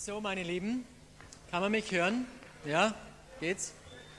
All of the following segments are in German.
So, meine Lieben, kann man mich hören? Ja, geht's?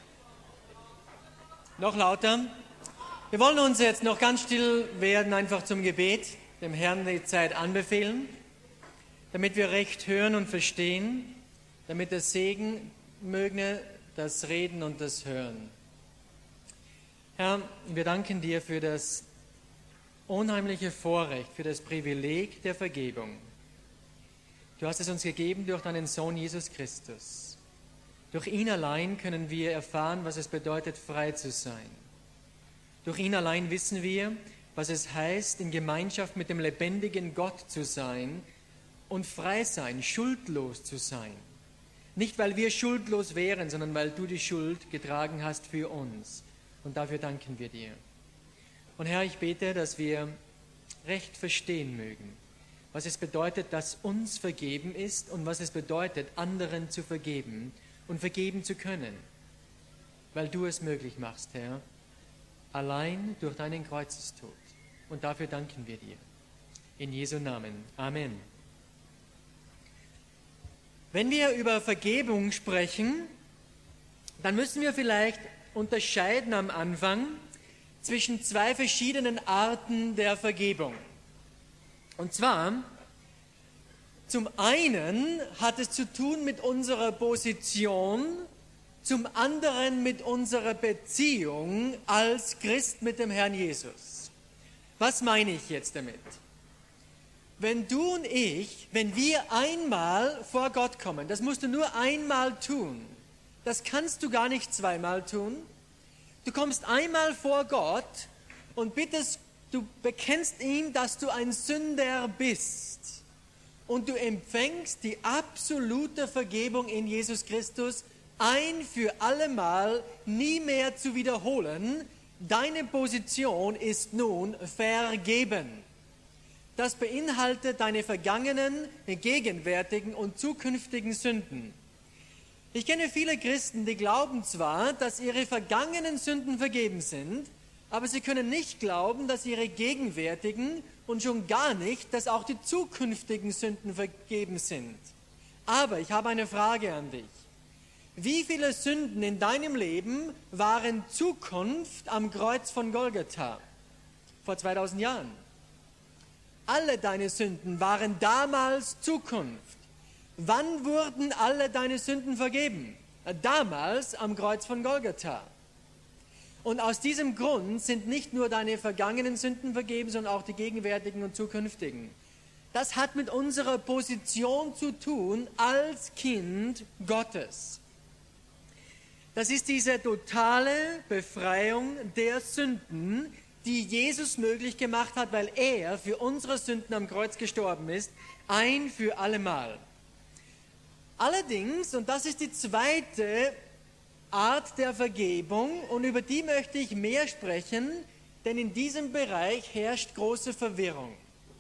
Noch lauter. Wir wollen uns jetzt noch ganz still werden, einfach zum Gebet, dem Herrn die Zeit anbefehlen, damit wir recht hören und verstehen, damit der Segen möge das Reden und das Hören. Herr, wir danken dir für das unheimliche Vorrecht, für das Privileg der Vergebung. Du hast es uns gegeben durch deinen Sohn Jesus Christus. Durch ihn allein können wir erfahren, was es bedeutet, frei zu sein. Durch ihn allein wissen wir, was es heißt, in Gemeinschaft mit dem lebendigen Gott zu sein und frei sein, schuldlos zu sein. Nicht, weil wir schuldlos wären, sondern weil du die Schuld getragen hast für uns. Und dafür danken wir dir. Und Herr, ich bete, dass wir recht verstehen mögen, was es bedeutet, dass uns vergeben ist und was es bedeutet, anderen zu vergeben und vergeben zu können, weil du es möglich machst, Herr, allein durch deinen Kreuzestod. Und dafür danken wir dir. In Jesu Namen. Amen. Wenn wir über Vergebung sprechen, dann müssen wir vielleicht unterscheiden am Anfang zwischen zwei verschiedenen Arten der Vergebung. Und zwar, zum einen hat es zu tun mit unserer Position, zum anderen mit unserer Beziehung als Christ mit dem Herrn Jesus. Was meine ich jetzt damit? Wenn du und ich, wenn wir einmal vor Gott kommen, das musst du nur einmal tun, das kannst du gar nicht zweimal tun. Du kommst einmal vor Gott und du bekennst ihm, dass du ein Sünder bist. Und du empfängst die absolute Vergebung in Jesus Christus ein für allemal, nie mehr zu wiederholen. Deine Position ist nun vergeben. Das beinhaltet deine vergangenen, gegenwärtigen und zukünftigen Sünden. Ich kenne viele Christen, die glauben zwar, dass ihre vergangenen Sünden vergeben sind, aber sie können nicht glauben, dass ihre gegenwärtigen und schon gar nicht, dass auch die zukünftigen Sünden vergeben sind. Aber ich habe eine Frage an dich. Wie viele Sünden in deinem Leben waren Zukunft am Kreuz von Golgatha vor 2000 Jahren? Alle deine Sünden waren damals Zukunft. Wann wurden alle deine Sünden vergeben? Damals am Kreuz von Golgatha. Und aus diesem Grund sind nicht nur deine vergangenen Sünden vergeben, sondern auch die gegenwärtigen und zukünftigen. Das hat mit unserer Position zu tun als Kind Gottes. Das ist diese totale Befreiung der Sünden, die Jesus möglich gemacht hat, weil er für unsere Sünden am Kreuz gestorben ist, ein für allemal. Allerdings, und das ist die zweite Art der Vergebung, und über die möchte ich mehr sprechen, denn in diesem Bereich herrscht große Verwirrung.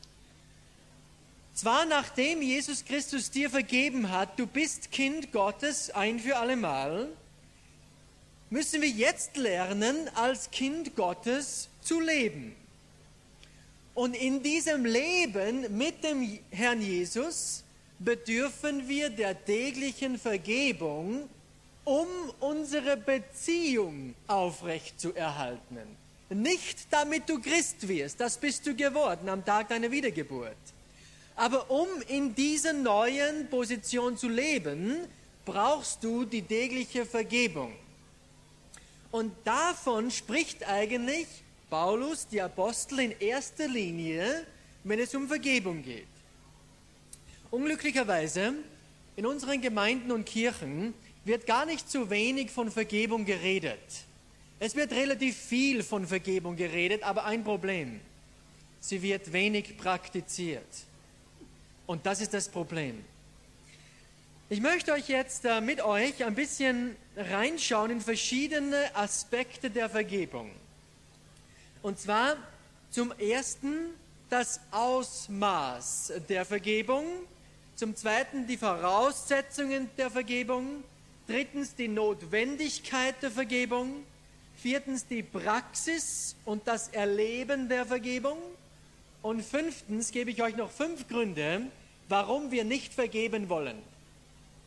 Zwar nachdem Jesus Christus dir vergeben hat, du bist Kind Gottes ein für allemal, müssen wir jetzt lernen, als Kind Gottes zu leben. Und in diesem Leben mit dem Herrn Jesus bedürfen wir der täglichen Vergebung, um unsere Beziehung aufrechtzuerhalten. Nicht damit du Christ wirst, das bist du geworden am Tag deiner Wiedergeburt. Aber um in dieser neuen Position zu leben, brauchst du die tägliche Vergebung. Und davon spricht eigentlich Paulus, die Apostel, in erster Linie, wenn es um Vergebung geht. Unglücklicherweise, in unseren Gemeinden und Kirchen wird gar nicht so wenig von Vergebung geredet. Es wird relativ viel von Vergebung geredet, aber ein Problem: sie wird wenig praktiziert. Und das ist das Problem. Ich möchte euch jetzt mit euch ein bisschen reinschauen in verschiedene Aspekte der Vergebung. Und zwar zum ersten das Ausmaß der Vergebung, zum zweiten die Voraussetzungen der Vergebung, drittens die Notwendigkeit der Vergebung, viertens die Praxis und das Erleben der Vergebung und fünftens gebe ich euch noch 5 Gründe, warum wir nicht vergeben wollen.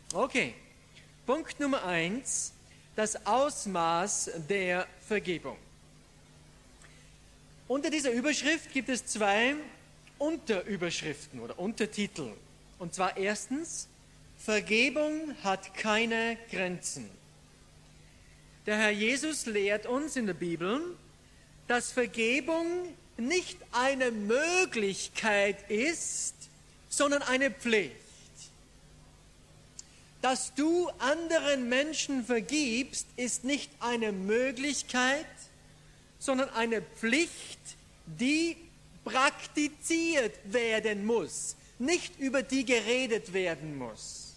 Okay, Punkt Nummer 1, das Ausmaß der Vergebung. Unter dieser Überschrift gibt es 2 Unterüberschriften oder Untertitel. Und zwar erstens, Vergebung hat keine Grenzen. Der Herr Jesus lehrt uns in der Bibel, dass Vergebung nicht eine Möglichkeit ist, sondern eine Pflicht. Dass du anderen Menschen vergibst, ist nicht eine Möglichkeit, sondern eine Pflicht, die praktiziert werden muss, nicht über die geredet werden muss.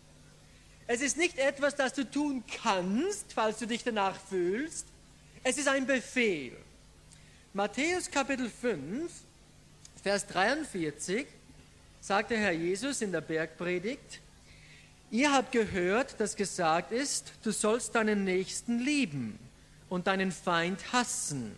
Es ist nicht etwas, das du tun kannst, falls du dich danach fühlst. Es ist ein Befehl. Matthäus Kapitel 5, Vers 43 sagt der Herr Jesus in der Bergpredigt: Ihr habt gehört, dass gesagt ist, du sollst deinen Nächsten lieben und deinen Feind hassen.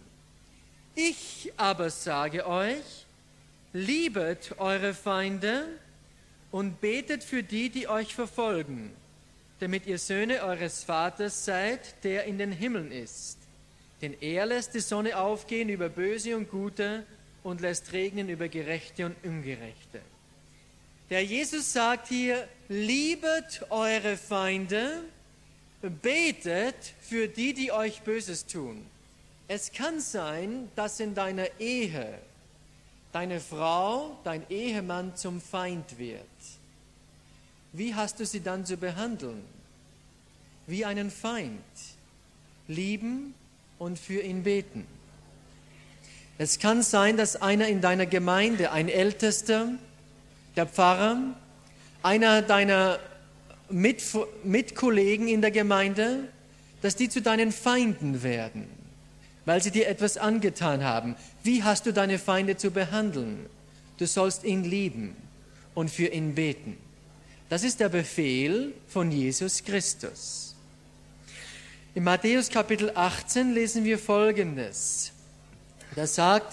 Ich aber sage euch, liebet eure Feinde und betet für die, die euch verfolgen, damit ihr Söhne eures Vaters seid, der in den Himmeln ist. Denn er lässt die Sonne aufgehen über Böse und Gute und lässt regnen über Gerechte und Ungerechte. Der Jesus sagt hier, liebet eure Feinde, betet für die, die euch Böses tun. Es kann sein, dass in deiner Ehe deine Frau, dein Ehemann zum Feind wird. Wie hast du sie dann zu behandeln? Wie einen Feind. Lieben und für ihn beten. Es kann sein, dass einer in deiner Gemeinde, ein Ältester, der Pfarrer, einer deiner Mitkollegen in der Gemeinde, dass die zu deinen Feinden werden, weil sie dir etwas angetan haben. Wie hast du deine Feinde zu behandeln? Du sollst ihn lieben und für ihn beten. Das ist der Befehl von Jesus Christus. In Matthäus Kapitel 18 lesen wir Folgendes. Da sagt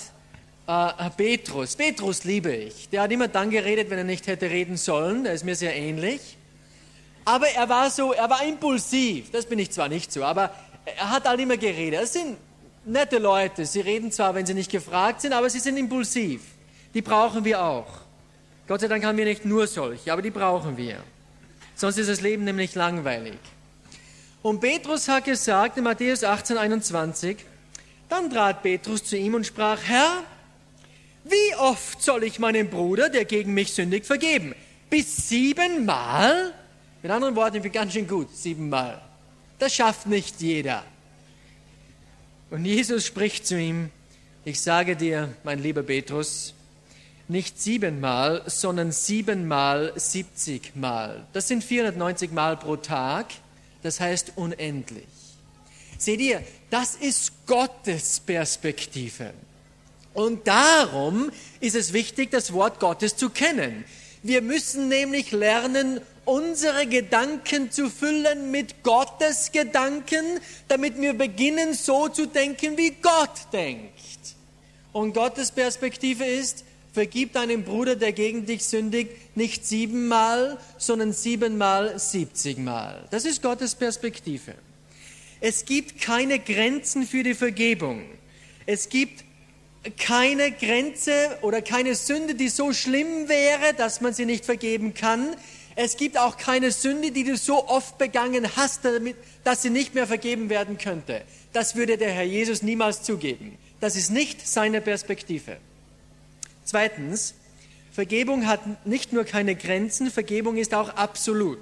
Petrus liebe ich. Der hat immer dann geredet, wenn er nicht hätte reden sollen. Der ist mir sehr ähnlich. Aber er war impulsiv. Das bin ich zwar nicht so, aber er hat halt immer geredet. Das sind nette Leute. Sie reden zwar, wenn sie nicht gefragt sind, aber sie sind impulsiv. Die brauchen wir auch. Gott sei Dank haben wir nicht nur solche, aber die brauchen wir. Sonst ist das Leben nämlich langweilig. Und Petrus hat gesagt in Matthäus 18, 21, dann trat Petrus zu ihm und sprach, Herr, wie oft soll ich meinem Bruder, der gegen mich sündigt, vergeben? Bis 7-mal? Mit anderen Worten, ich bin ganz schön gut, 7-mal. Das schafft nicht jeder. Und Jesus spricht zu ihm, ich sage dir, mein lieber Petrus, nicht 7-mal, sondern 7-mal 70-mal. Das sind 490 Mal pro Tag, das heißt unendlich. Seht ihr, das ist Gottes Perspektive. Und darum ist es wichtig, das Wort Gottes zu kennen. Wir müssen nämlich lernen, unsere Gedanken zu füllen mit Gottes Gedanken, damit wir beginnen, so zu denken, wie Gott denkt. Und Gottes Perspektive ist, vergib deinem Bruder, der gegen dich sündigt, nicht 7-mal, sondern 7-mal 70-mal. Das ist Gottes Perspektive. Es gibt keine Grenzen für die Vergebung. Es gibt keine Grenze oder keine Sünde, die so schlimm wäre, dass man sie nicht vergeben kann. Es gibt auch keine Sünde, die du so oft begangen hast, dass sie nicht mehr vergeben werden könnte. Das würde der Herr Jesus niemals zugeben. Das ist nicht seine Perspektive. Zweitens, Vergebung hat nicht nur keine Grenzen, Vergebung ist auch absolut.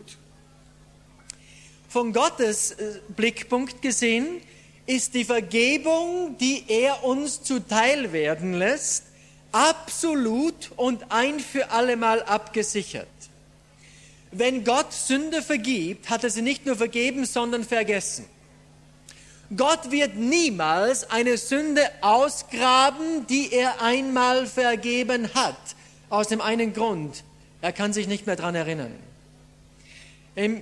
Von Gottes Blickpunkt gesehen ist die Vergebung, die er uns zuteil werden lässt, absolut und ein für allemal abgesichert. Wenn Gott Sünde vergibt, hat er sie nicht nur vergeben, sondern vergessen. Gott wird niemals eine Sünde ausgraben, die er einmal vergeben hat. Aus dem einen Grund, er kann sich nicht mehr daran erinnern. In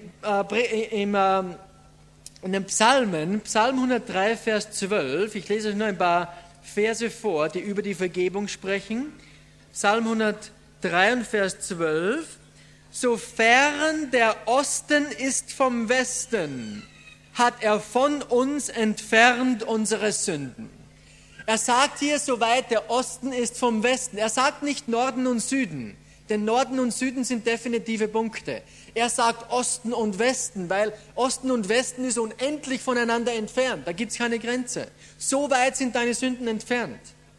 den Psalmen, Psalm 103, Vers 12, ich lese euch nur ein paar Verse vor, die über die Vergebung sprechen. Psalm 103, Vers 12, so fern der Osten ist vom Westen, hat er von uns entfernt unsere Sünden. Er sagt hier, so weit der Osten ist vom Westen. Er sagt nicht Norden und Süden, denn Norden und Süden sind definitive Punkte. Er sagt Osten und Westen, weil Osten und Westen ist unendlich voneinander entfernt. Da gibt es keine Grenze. So weit sind deine Sünden entfernt.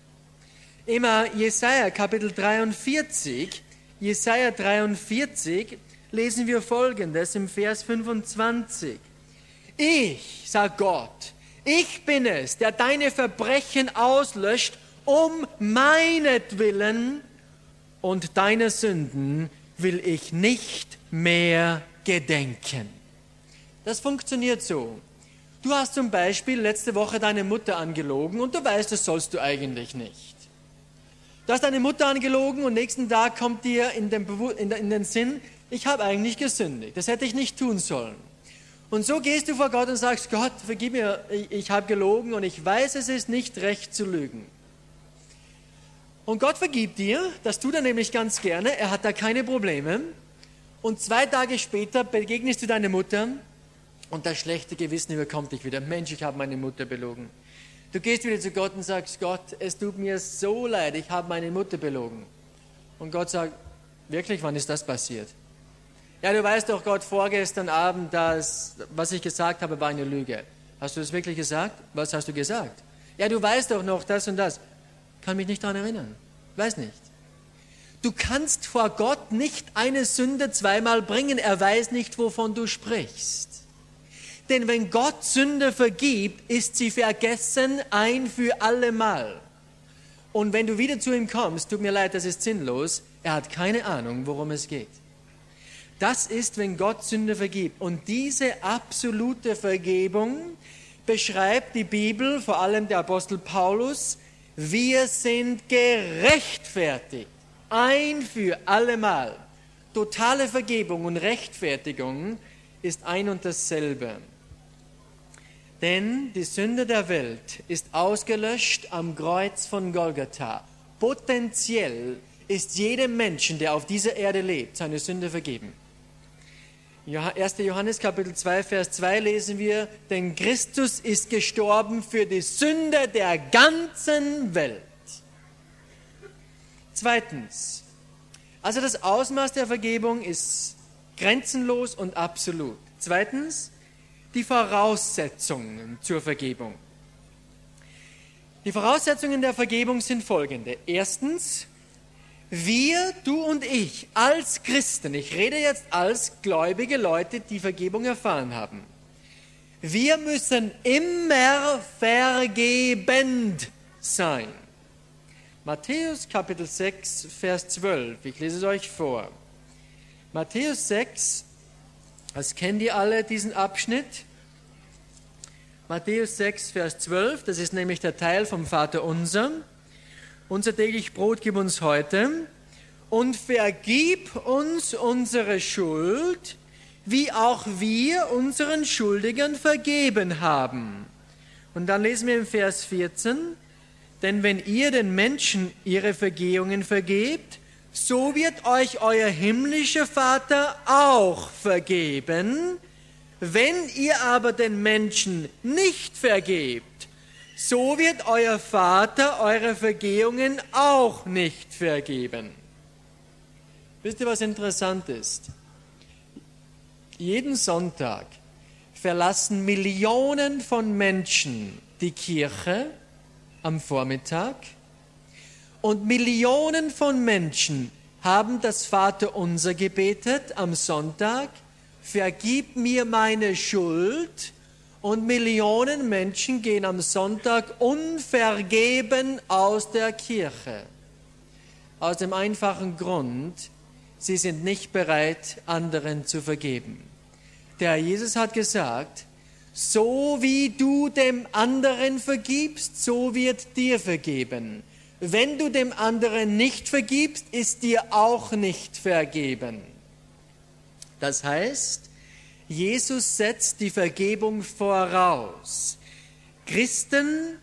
Immer Jesaja Kapitel 43, Jesaja 43, lesen wir Folgendes im Vers 25. Ich, sagt Gott, ich bin es, der deine Verbrechen auslöscht, um meinetwillen, und deine Sünden will ich nicht mehr gedenken. Das funktioniert so. Du hast zum Beispiel letzte Woche deine Mutter angelogen und du weißt, das sollst du eigentlich nicht. Du hast deine Mutter angelogen und nächsten Tag kommt dir in den Sinn, ich habe eigentlich gesündigt, das hätte ich nicht tun sollen. Und so gehst du vor Gott und sagst, Gott, vergib mir, ich habe gelogen und ich weiß, es ist nicht recht zu lügen. Und Gott vergibt dir, das tut er nämlich ganz gerne, er hat da keine Probleme. Und 2 Tage später begegnest du deiner Mutter und das schlechte Gewissen überkommt dich wieder. Mensch, ich habe meine Mutter belogen. Du gehst wieder zu Gott und sagst, Gott, es tut mir so leid, ich habe meine Mutter belogen. Und Gott sagt, wirklich, wann ist das passiert? Ja, du weißt doch, Gott, vorgestern Abend, was ich gesagt habe, war eine Lüge. Hast du das wirklich gesagt? Was hast du gesagt? Ja, du weißt doch noch das und das. Kann mich nicht daran erinnern. Weiß nicht. Du kannst vor Gott nicht eine Sünde zweimal bringen. Er weiß nicht, wovon du sprichst. Denn wenn Gott Sünde vergibt, ist sie vergessen ein für allemal. Und wenn du wieder zu ihm kommst, tut mir leid, das ist sinnlos, er hat keine Ahnung, worum es geht. Das ist, wenn Gott Sünde vergibt. Und diese absolute Vergebung beschreibt die Bibel, vor allem der Apostel Paulus, wir sind gerechtfertigt, ein für allemal. Totale Vergebung und Rechtfertigung ist ein und dasselbe. Denn die Sünde der Welt ist ausgelöscht am Kreuz von Golgatha. Potenziell ist jedem Menschen, der auf dieser Erde lebt, seine Sünde vergeben. 1. Johannes Kapitel 2, Vers 2 lesen wir, denn Christus ist gestorben für die Sünde der ganzen Welt. Zweitens, also das Ausmaß der Vergebung ist grenzenlos und absolut. Zweitens, die Voraussetzungen zur Vergebung. Die Voraussetzungen der Vergebung sind folgende. Erstens, wir, du und ich, als Christen, ich rede jetzt als gläubige Leute, die Vergebung erfahren haben, wir müssen immer vergebend sein. Matthäus Kapitel 6, Vers 12, ich lese es euch vor. Matthäus 6, das kennt ihr alle, diesen Abschnitt. Matthäus 6, Vers 12, das ist nämlich der Teil vom Vater Unser. Unser täglich Brot gib uns heute und vergib uns unsere Schuld, wie auch wir unseren Schuldigern vergeben haben. Und dann lesen wir im Vers 14, denn wenn ihr den Menschen ihre Vergehungen vergebt, so wird euch euer himmlischer Vater auch vergeben. Wenn ihr aber den Menschen nicht vergebt, so wird euer Vater eure Vergehungen auch nicht vergeben. Wisst ihr, was interessant ist? Jeden Sonntag verlassen Millionen von Menschen die Kirche am Vormittag und Millionen von Menschen haben das Vaterunser gebetet am Sonntag, vergib mir meine Schuld. Und Millionen Menschen gehen am Sonntag unvergeben aus der Kirche. Aus dem einfachen Grund, sie sind nicht bereit, anderen zu vergeben. Der Herr Jesus hat gesagt, so wie du dem anderen vergibst, so wird dir vergeben. Wenn du dem anderen nicht vergibst, ist dir auch nicht vergeben. Das heißt, Jesus setzt die Vergebung voraus. Christen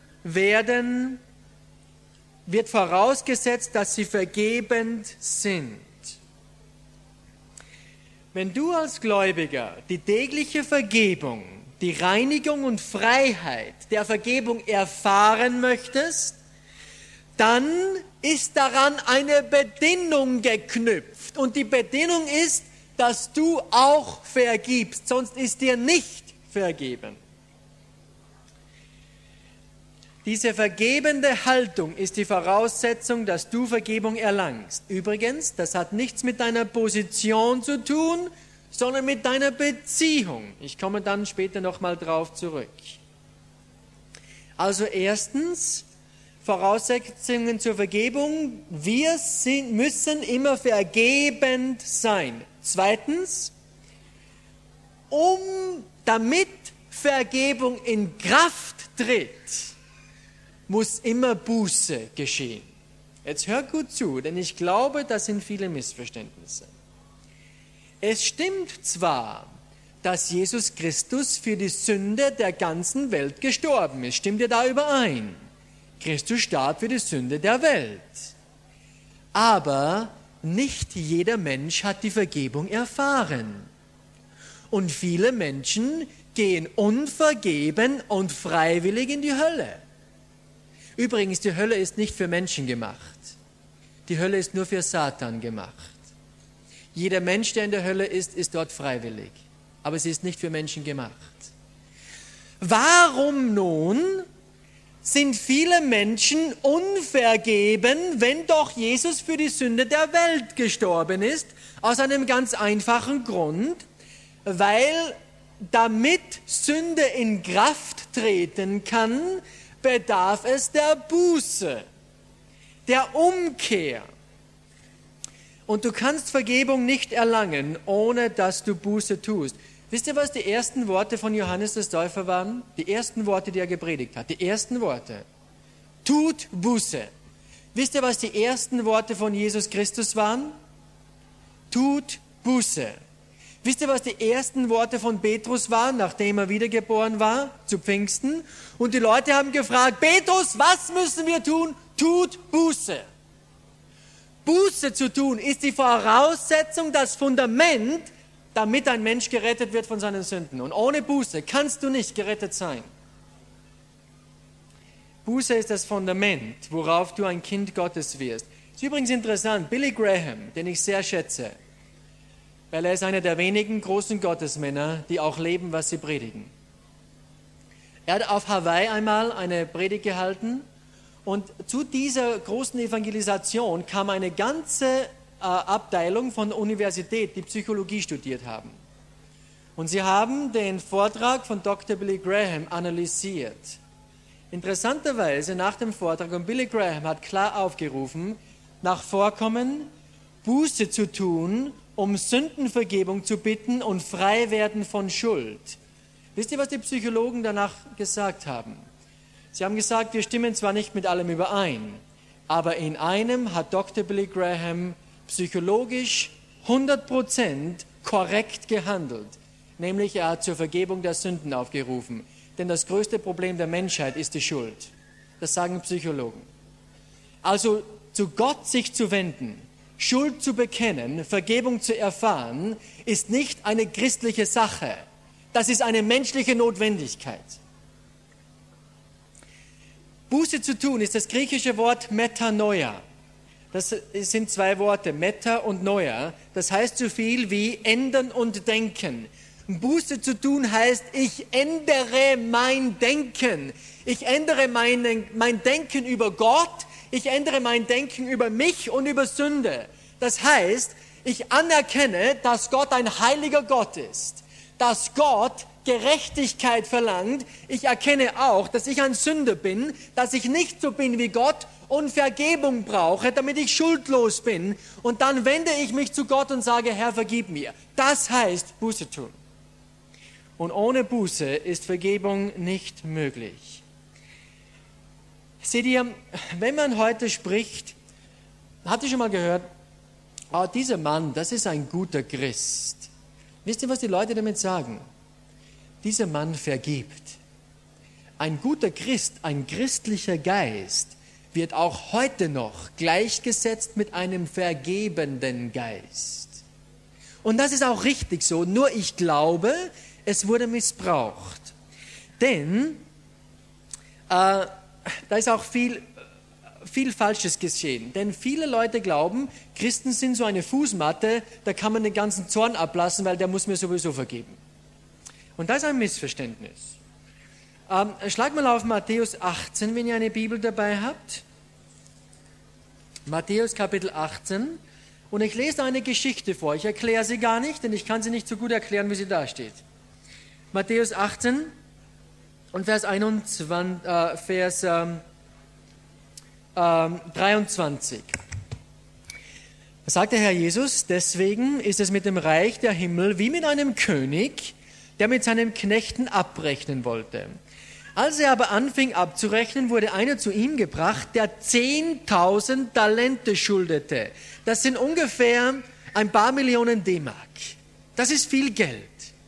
wird vorausgesetzt, dass sie vergebend sind. Wenn du als Gläubiger die tägliche Vergebung, die Reinigung und Freiheit der Vergebung erfahren möchtest, dann ist daran eine Bedingung geknüpft. Und die Bedingung ist, dass du auch vergibst, sonst ist dir nicht vergeben. Diese vergebende Haltung ist die Voraussetzung, dass du Vergebung erlangst. Übrigens, das hat nichts mit deiner Position zu tun, sondern mit deiner Beziehung. Ich komme dann später nochmal drauf zurück. Also erstens, Voraussetzungen zur Vergebung. Wir müssen immer vergebend sein. Zweitens, damit Vergebung in Kraft tritt, muss immer Buße geschehen. Jetzt hör gut zu, denn ich glaube, das sind viele Missverständnisse. Es stimmt zwar, dass Jesus Christus für die Sünde der ganzen Welt gestorben ist. Stimmt ihr da überein? Christus starb für die Sünde der Welt. Aber nicht jeder Mensch hat die Vergebung erfahren. Und viele Menschen gehen unvergeben und freiwillig in die Hölle. Übrigens, die Hölle ist nicht für Menschen gemacht. Die Hölle ist nur für Satan gemacht. Jeder Mensch, der in der Hölle ist dort freiwillig. Aber sie ist nicht für Menschen gemacht. Warum nun sind viele Menschen unvergeben, wenn doch Jesus für die Sünde der Welt gestorben ist? Aus einem ganz einfachen Grund, weil damit Sünde in Kraft treten kann, bedarf es der Buße, der Umkehr. Und du kannst Vergebung nicht erlangen, ohne dass du Buße tust. Wisst ihr, was die ersten Worte von Johannes des Täufers waren? Die ersten Worte, die er gepredigt hat. Die ersten Worte. Tut Buße. Wisst ihr, was die ersten Worte von Jesus Christus waren? Tut Buße. Wisst ihr, was die ersten Worte von Petrus waren, nachdem er wiedergeboren war, zu Pfingsten? Und die Leute haben gefragt, Petrus, was müssen wir tun? Tut Buße. Buße zu tun ist die Voraussetzung, das Fundament, damit ein Mensch gerettet wird von seinen Sünden. Und ohne Buße kannst du nicht gerettet sein. Buße ist das Fundament, worauf du ein Kind Gottes wirst. Ist übrigens interessant, Billy Graham, den ich sehr schätze, weil er ist einer der wenigen großen Gottesmänner, die auch leben, was sie predigen. Er hat auf Hawaii einmal eine Predigt gehalten und zu dieser großen Evangelisation kam eine ganze Abteilung von der Universität, die Psychologie studiert haben. Und sie haben den Vortrag von Dr. Billy Graham analysiert. Interessanterweise nach dem Vortrag, und Billy Graham hat klar aufgerufen, nach Vorkommen Buße zu tun, um Sündenvergebung zu bitten und frei werden von Schuld. Wisst ihr, was die Psychologen danach gesagt haben? Sie haben gesagt, wir stimmen zwar nicht mit allem überein, aber in einem hat Dr. Billy Graham psychologisch 100% korrekt gehandelt. Nämlich er hat zur Vergebung der Sünden aufgerufen. Denn das größte Problem der Menschheit ist die Schuld. Das sagen Psychologen. Also zu Gott sich zu wenden, Schuld zu bekennen, Vergebung zu erfahren, ist nicht eine christliche Sache. Das ist eine menschliche Notwendigkeit. Buße zu tun ist das griechische Wort Metanoia. Das sind zwei Worte, Meta und Noia. Das heißt so viel wie ändern und denken. Buße zu tun heißt, ich ändere mein Denken. Ich ändere mein Denken über Gott. Ich ändere mein Denken über mich und über Sünde. Das heißt, ich anerkenne, dass Gott ein heiliger Gott ist. Dass Gott Gerechtigkeit verlangt. Ich erkenne auch, dass ich ein Sünder bin, dass ich nicht so bin wie Gott und Vergebung brauche, damit ich schuldlos bin. Und dann wende ich mich zu Gott und sage, Herr, vergib mir. Das heißt Buße tun. Und ohne Buße ist Vergebung nicht möglich. Seht ihr, wenn man heute spricht, habt ihr schon mal gehört, dieser Mann, das ist ein guter Christ. Wisst ihr, was die Leute damit sagen? Dieser Mann vergibt. Ein guter Christ, ein christlicher Geist wird auch heute noch gleichgesetzt mit einem vergebenden Geist. Und das ist auch richtig so, nur ich glaube, es wurde missbraucht. Denn da ist auch viel Falsches geschehen. Denn viele Leute glauben, Christen sind so eine Fußmatte, da kann man den ganzen Zorn ablassen, weil der muss mir sowieso vergeben. Und das ist ein Missverständnis. Schlag mal auf Matthäus 18, wenn ihr eine Bibel dabei habt. Matthäus Kapitel 18. Und ich lese eine Geschichte vor. Ich erkläre sie gar nicht, denn ich kann sie nicht so gut erklären, wie sie da steht. Matthäus 18 und Vers 23. Da sagt der Herr Jesus, deswegen ist es mit dem Reich der Himmel wie mit einem König, der mit seinen Knechten abrechnen wollte. Als er aber anfing abzurechnen, wurde einer zu ihm gebracht, der 10.000 Talente schuldete. Das sind ungefähr ein paar Millionen D-Mark. Das ist viel Geld.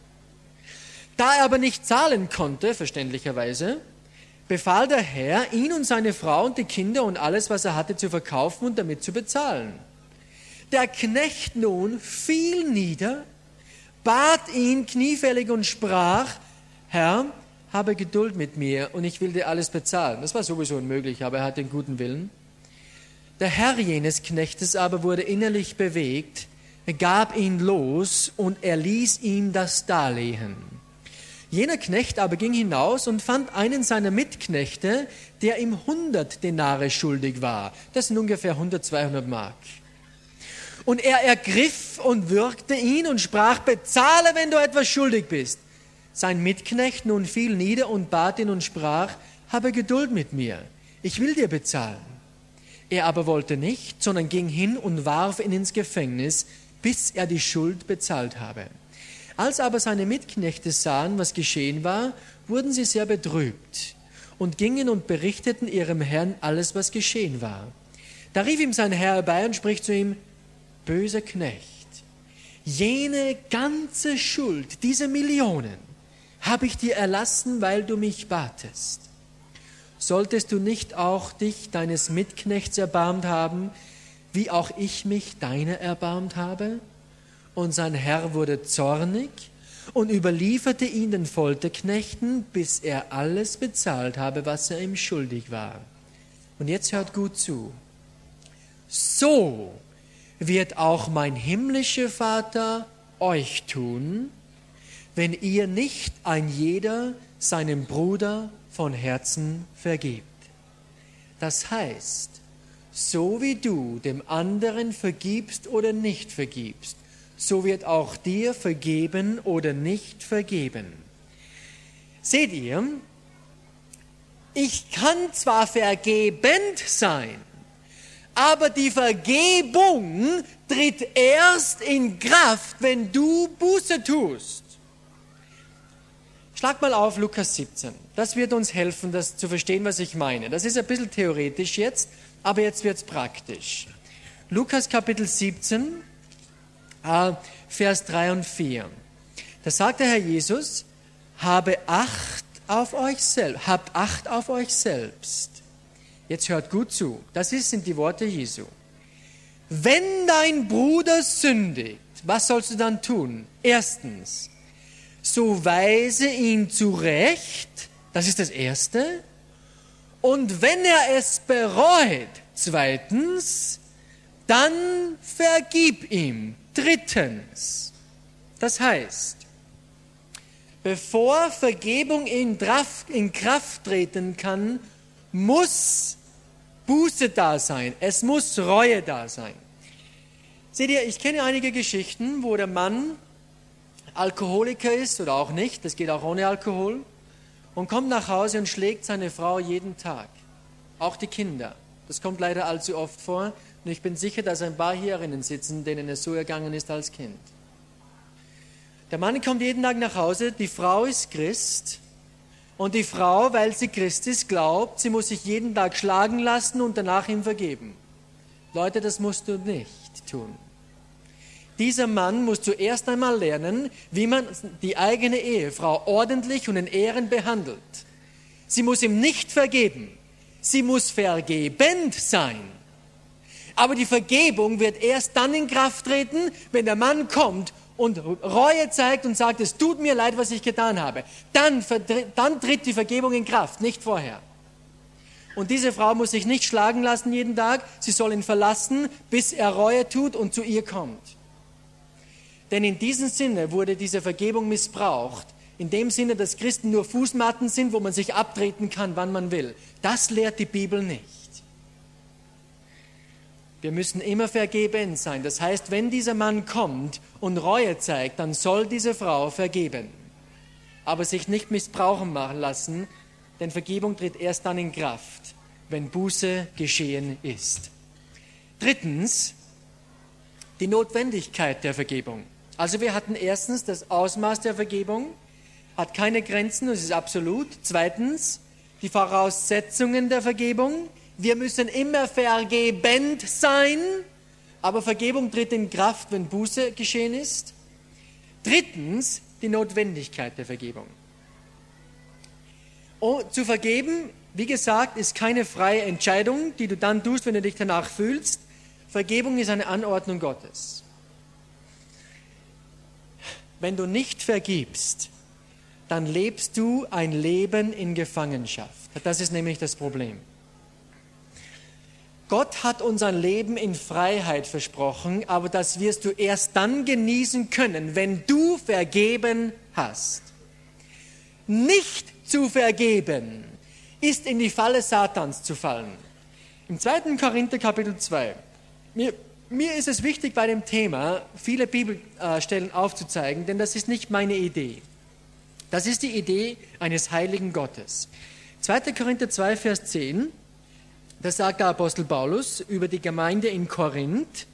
Da er aber nicht zahlen konnte, verständlicherweise, befahl der Herr, ihn und seine Frau und die Kinder und alles, was er hatte, zu verkaufen und damit zu bezahlen. Der Knecht nun fiel nieder, bat ihn kniefällig und sprach, Herr, habe Geduld mit mir und ich will dir alles bezahlen. Das war sowieso unmöglich, aber er hat den guten Willen. Der Herr jenes Knechtes aber wurde innerlich bewegt, gab ihn los und er ließ ihm das Darlehen. Jener Knecht aber ging hinaus und fand einen seiner Mitknechte, der ihm 100 Denare schuldig war. Das sind ungefähr 100, 200 Mark. Und er ergriff und würgte ihn und sprach, bezahle, wenn du etwas schuldig bist. Sein Mitknecht nun fiel nieder und bat ihn und sprach, habe Geduld mit mir, ich will dir bezahlen. Er aber wollte nicht, sondern ging hin und warf ihn ins Gefängnis, bis er die Schuld bezahlt habe. Als aber seine Mitknechte sahen, was geschehen war, wurden sie sehr betrübt und gingen und berichteten ihrem Herrn alles, was geschehen war. Da rief ihm sein Herr herbei und spricht zu ihm, böser Knecht, jene ganze Schuld, diese Millionen, habe ich dir erlassen, weil du mich batest. Solltest du nicht auch dich deines Mitknechts erbarmt haben, wie auch ich mich deiner erbarmt habe? Und sein Herr wurde zornig und überlieferte ihn den Folterknechten, bis er alles bezahlt habe, was er ihm schuldig war. Und jetzt hört gut zu. So wird auch mein himmlischer Vater euch tun, wenn ihr nicht ein jeder seinem Bruder von Herzen vergebt. Das heißt, so wie du dem anderen vergibst oder nicht vergibst, so wird auch dir vergeben oder nicht vergeben. Seht ihr, ich kann zwar vergebend sein, aber die Vergebung tritt erst in Kraft, wenn du Buße tust. Schlag mal auf Lukas 17. Das wird uns helfen, das zu verstehen, was ich meine. Das ist ein bisschen theoretisch jetzt, aber jetzt wird es praktisch. Lukas Kapitel 17, Vers 3 und 4. Da sagt der Herr Jesus, habt Acht auf euch selbst. Jetzt hört gut zu. Das sind die Worte Jesu. Wenn dein Bruder sündigt, was sollst du dann tun? Erstens, so weise ihn zurecht, das ist das Erste. Und wenn er es bereut, zweitens, dann vergib ihm. Drittens, das heißt, bevor Vergebung in Kraft treten kann, muss Buße da sein, es muss Reue da sein. Seht ihr, ich kenne einige Geschichten, wo der Mann Alkoholiker ist oder auch nicht, das geht auch ohne Alkohol, und kommt nach Hause und schlägt seine Frau jeden Tag, auch die Kinder. Das kommt leider allzu oft vor und ich bin sicher, dass ein paar Hierrinnen sitzen, denen es so ergangen ist als Kind. Der Mann kommt jeden Tag nach Hause, die Frau ist Christ und die Frau, weil sie Christ ist, glaubt, sie muss sich jeden Tag schlagen lassen und danach ihm vergeben. Leute, das musst du nicht tun. Dieser Mann muss zuerst einmal lernen, wie man die eigene Ehefrau ordentlich und in Ehren behandelt. Sie muss ihm nicht vergeben. Sie muss vergebend sein. Aber die Vergebung wird erst dann in Kraft treten, wenn der Mann kommt und Reue zeigt und sagt, es tut mir leid, was ich getan habe, dann tritt die Vergebung in Kraft, nicht vorher. Und diese Frau muss sich nicht schlagen lassen jeden Tag, sie soll ihn verlassen, bis er Reue tut und zu ihr kommt. Denn in diesem Sinne wurde diese Vergebung missbraucht, in dem Sinne, dass Christen nur Fußmatten sind, wo man sich abtreten kann, wann man will. Das lehrt die Bibel nicht. Wir müssen immer vergebend sein. Das heißt, wenn dieser Mann kommt und Reue zeigt, dann soll diese Frau vergeben. Aber sich nicht missbrauchen machen lassen, denn Vergebung tritt erst dann in Kraft, wenn Buße geschehen ist. Drittens, die Notwendigkeit der Vergebung. Also wir hatten erstens das Ausmaß der Vergebung, hat keine Grenzen, es ist absolut. Zweitens, die Voraussetzungen der Vergebung. Wir müssen immer vergebend sein, aber Vergebung tritt in Kraft, wenn Buße geschehen ist. Drittens, die Notwendigkeit der Vergebung. Zu vergeben, wie gesagt, ist keine freie Entscheidung, die du dann tust, wenn du dich danach fühlst. Vergebung ist eine Anordnung Gottes. Wenn du nicht vergibst, dann lebst du ein Leben in Gefangenschaft. Das ist nämlich das Problem. Gott hat uns ein Leben in Freiheit versprochen, aber das wirst du erst dann genießen können, wenn du vergeben hast. Nicht zu vergeben ist in die Falle Satans zu fallen. Im 2. Korinther Kapitel 2. Mir ist es wichtig, bei dem Thema viele Bibelstellen aufzuzeigen, denn das ist nicht meine Idee. Das ist die Idee eines heiligen Gottes. 2. Korinther 2, Vers 10. Das sagt der Apostel Paulus über die Gemeinde in Korinth.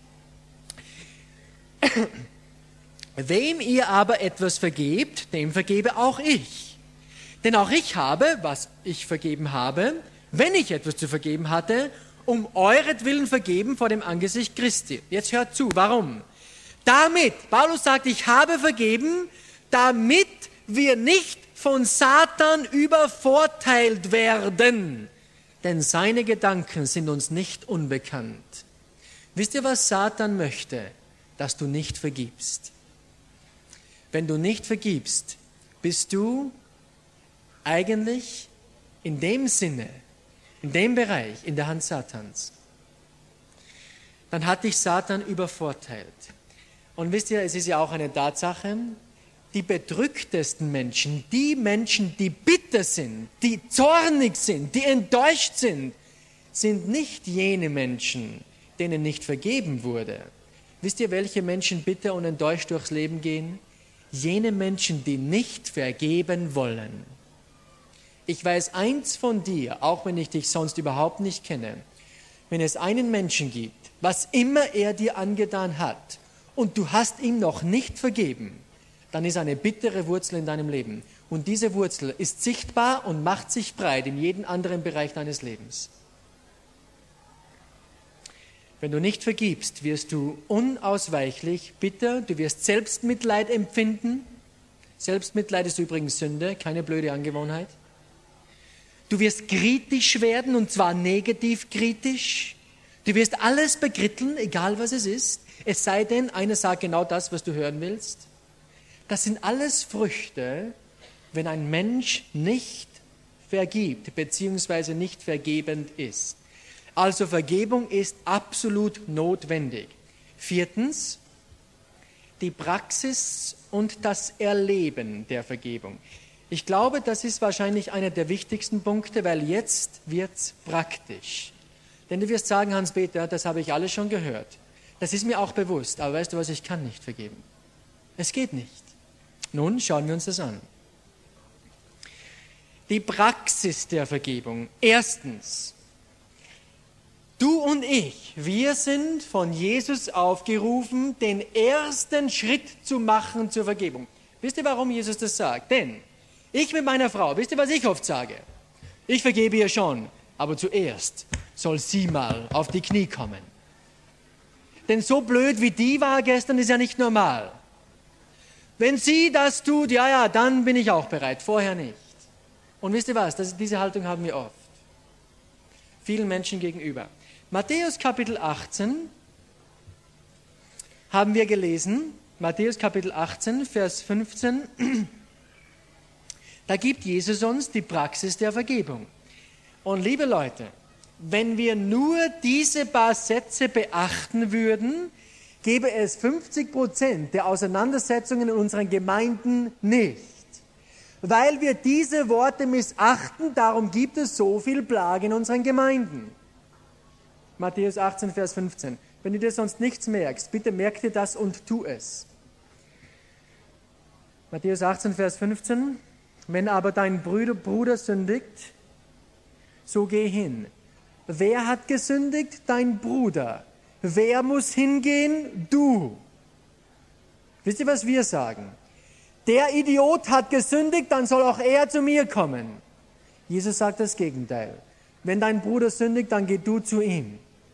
Wem ihr aber etwas vergebt, dem vergebe auch ich. Denn auch ich habe, was ich vergeben habe, wenn ich etwas zu vergeben hatte, um euretwillen vergeben vor dem Angesicht Christi. Jetzt hört zu, warum? Damit, Paulus sagt, ich habe vergeben, damit wir nicht von Satan übervorteilt werden. Denn seine Gedanken sind uns nicht unbekannt. Wisst ihr, was Satan möchte? Dass du nicht vergibst. Wenn du nicht vergibst, bist du eigentlich in dem Sinne, in dem Bereich, in der Hand Satans. Dann hat dich Satan übervorteilt. Und wisst ihr, es ist ja auch eine Tatsache, die bedrücktesten Menschen, die Menschen, die bitter sind, die zornig sind, die enttäuscht sind, sind nicht jene Menschen, denen nicht vergeben wurde. Wisst ihr, welche Menschen bitter und enttäuscht durchs Leben gehen? Jene Menschen, die nicht vergeben wollen. Ich weiß eins von dir, auch wenn ich dich sonst überhaupt nicht kenne, wenn es einen Menschen gibt, was immer er dir angetan hat, und du hast ihm noch nicht vergeben, dann ist eine bittere Wurzel in deinem Leben. Und diese Wurzel ist sichtbar und macht sich breit in jedem anderen Bereich deines Lebens. Wenn du nicht vergibst, wirst du unausweichlich bitter, du wirst Selbstmitleid empfinden. Selbstmitleid ist übrigens Sünde, keine blöde Angewohnheit. Du wirst kritisch werden, und zwar negativ kritisch. Du wirst alles bekritteln, egal was es ist, es sei denn, einer sagt genau das, was du hören willst. Das sind alles Früchte, wenn ein Mensch nicht vergibt, beziehungsweise nicht vergebend ist. Also Vergebung ist absolut notwendig. Viertens, die Praxis und das Erleben der Vergebung. Ich glaube, das ist wahrscheinlich einer der wichtigsten Punkte, weil jetzt wird es praktisch. Denn du wirst sagen, Hans-Peter, das habe ich alles schon gehört. Das ist mir auch bewusst, aber weißt du was, ich kann nicht vergeben. Es geht nicht. Nun schauen wir uns das an. Die Praxis der Vergebung. Erstens, du und ich, wir sind von Jesus aufgerufen, den ersten Schritt zu machen zur Vergebung. Wisst ihr, warum Jesus das sagt? Denn ich mit meiner Frau, wisst ihr, was ich oft sage? Ich vergebe ihr schon, aber zuerst soll sie mal auf die Knie kommen. Denn so blöd wie die war gestern, ist ja nicht normal. Wenn sie das tut, ja, dann bin ich auch bereit, vorher nicht. Und wisst ihr was, diese Haltung haben wir oft. Vielen Menschen gegenüber. Matthäus Kapitel 18 haben wir gelesen, Matthäus Kapitel 18, Vers 15, da gibt Jesus uns die Praxis der Vergebung. Und liebe Leute, wenn wir nur diese paar Sätze beachten würden, gäbe es 50% der Auseinandersetzungen in unseren Gemeinden nicht. Weil wir diese Worte missachten, darum gibt es so viel Plage in unseren Gemeinden. Matthäus 18, Vers 15. Wenn du dir sonst nichts merkst, bitte merk dir das und tu es. Matthäus 18, Vers 15. Wenn aber dein Bruder sündigt, so geh hin. Wer hat gesündigt? Dein Bruder. Wer muss hingehen? Du. Wisst ihr, was wir sagen? Der Idiot hat gesündigt, dann soll auch er zu mir kommen. Jesus sagt das Gegenteil. Wenn dein Bruder sündigt, dann geh du zu ihm.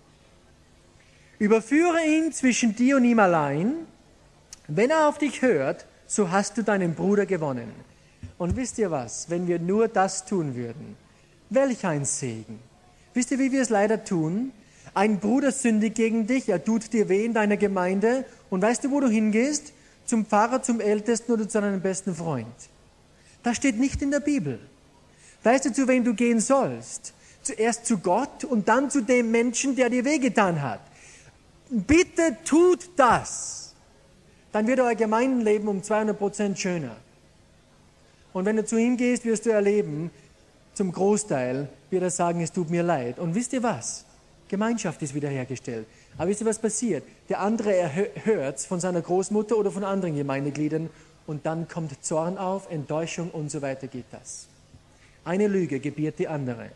Überführe ihn zwischen dir und ihm allein. Wenn er auf dich hört, so hast du deinen Bruder gewonnen. Und wisst ihr was? Wenn wir nur das tun würden, welch ein Segen. Wisst ihr, wie wir es leider tun? Ein Bruder sündigt gegen dich, er tut dir weh in deiner Gemeinde. Und weißt du, wo du hingehst? Zum Pfarrer, zum Ältesten oder zu deinem besten Freund. Das steht nicht in der Bibel. Weißt du, zu wem du gehen sollst? Zuerst zu Gott und dann zu dem Menschen, der dir wehgetan hat. Bitte tut das. Dann wird euer Gemeindenleben um 200% schöner. Und wenn du zu ihm gehst, wirst du erleben, zum Großteil wird er sagen, es tut mir leid. Und wisst ihr was? Gemeinschaft ist wiederhergestellt. Aber wisst ihr, was passiert? Der andere hört es von seiner Großmutter oder von anderen Gemeindegliedern und dann kommt Zorn auf, Enttäuschung und so weiter geht das. Eine Lüge gebiert die andere.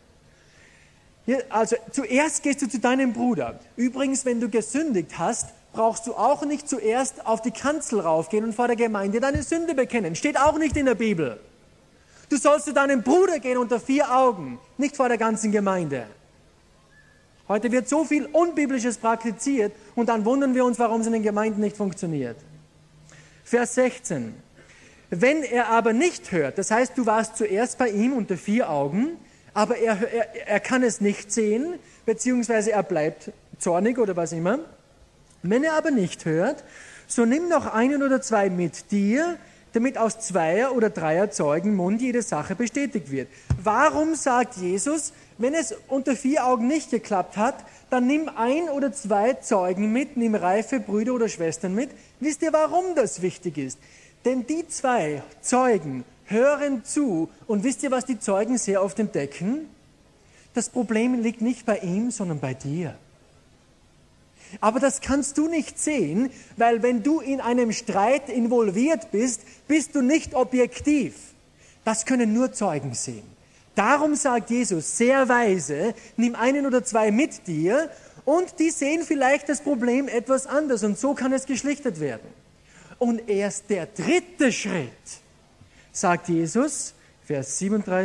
Also zuerst gehst du zu deinem Bruder. Übrigens, wenn du gesündigt hast, brauchst du auch nicht zuerst auf die Kanzel raufgehen und vor der Gemeinde deine Sünde bekennen. Steht auch nicht in der Bibel. Du sollst zu deinem Bruder gehen unter 4 Augen, nicht vor der ganzen Gemeinde. Heute wird so viel Unbiblisches praktiziert und dann wundern wir uns, warum es in den Gemeinden nicht funktioniert. Vers 16. Wenn er aber nicht hört, das heißt, du warst zuerst bei ihm unter 4 Augen, aber er kann es nicht sehen, beziehungsweise er bleibt zornig oder was immer. Wenn er aber nicht hört, so nimm noch 1 oder 2 mit dir, damit aus 2 oder 3 Zeugen Mund jede Sache bestätigt wird. Warum sagt Jesus, wenn es unter 4 Augen nicht geklappt hat, dann nimm 1 oder 2 Zeugen mit, nimm reife Brüder oder Schwestern mit. Wisst ihr, warum das wichtig ist? Denn die 2 Zeugen hören zu und wisst ihr, was die Zeugen sehr oft entdecken? Das Problem liegt nicht bei ihm, sondern bei dir. Aber das kannst du nicht sehen, weil wenn du in einem Streit involviert bist, bist du nicht objektiv. Das können nur Zeugen sehen. Darum sagt Jesus sehr weise, nimm 1 oder 2 mit dir und die sehen vielleicht das Problem etwas anders und so kann es geschlichtet werden. Und erst der 3. Schritt, sagt Jesus, Vers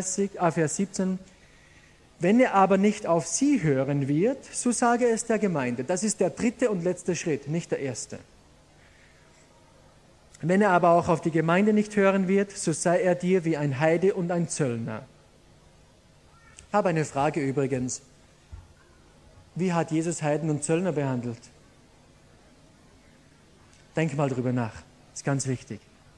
17, wenn er aber nicht auf sie hören wird, so sage es der Gemeinde. Das ist der 3. und letzte Schritt, nicht der 1. Wenn er aber auch auf die Gemeinde nicht hören wird, so sei er dir wie ein Heide und ein Zöllner. Ich habe eine Frage übrigens. Wie hat Jesus Heiden und Zöllner behandelt? Denk mal drüber nach. Das ist ganz wichtig.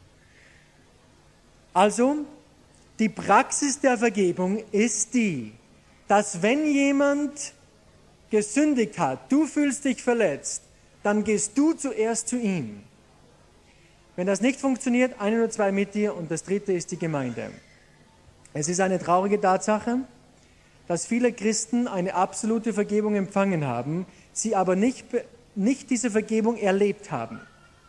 Also, die Praxis der Vergebung ist die, dass wenn jemand gesündigt hat, du fühlst dich verletzt, dann gehst du zuerst zu ihm. Wenn das nicht funktioniert, 1 oder 2 mit dir und das 3. ist die Gemeinde. Es ist eine traurige Tatsache, dass viele Christen eine absolute Vergebung empfangen haben, sie aber nicht diese Vergebung erlebt haben.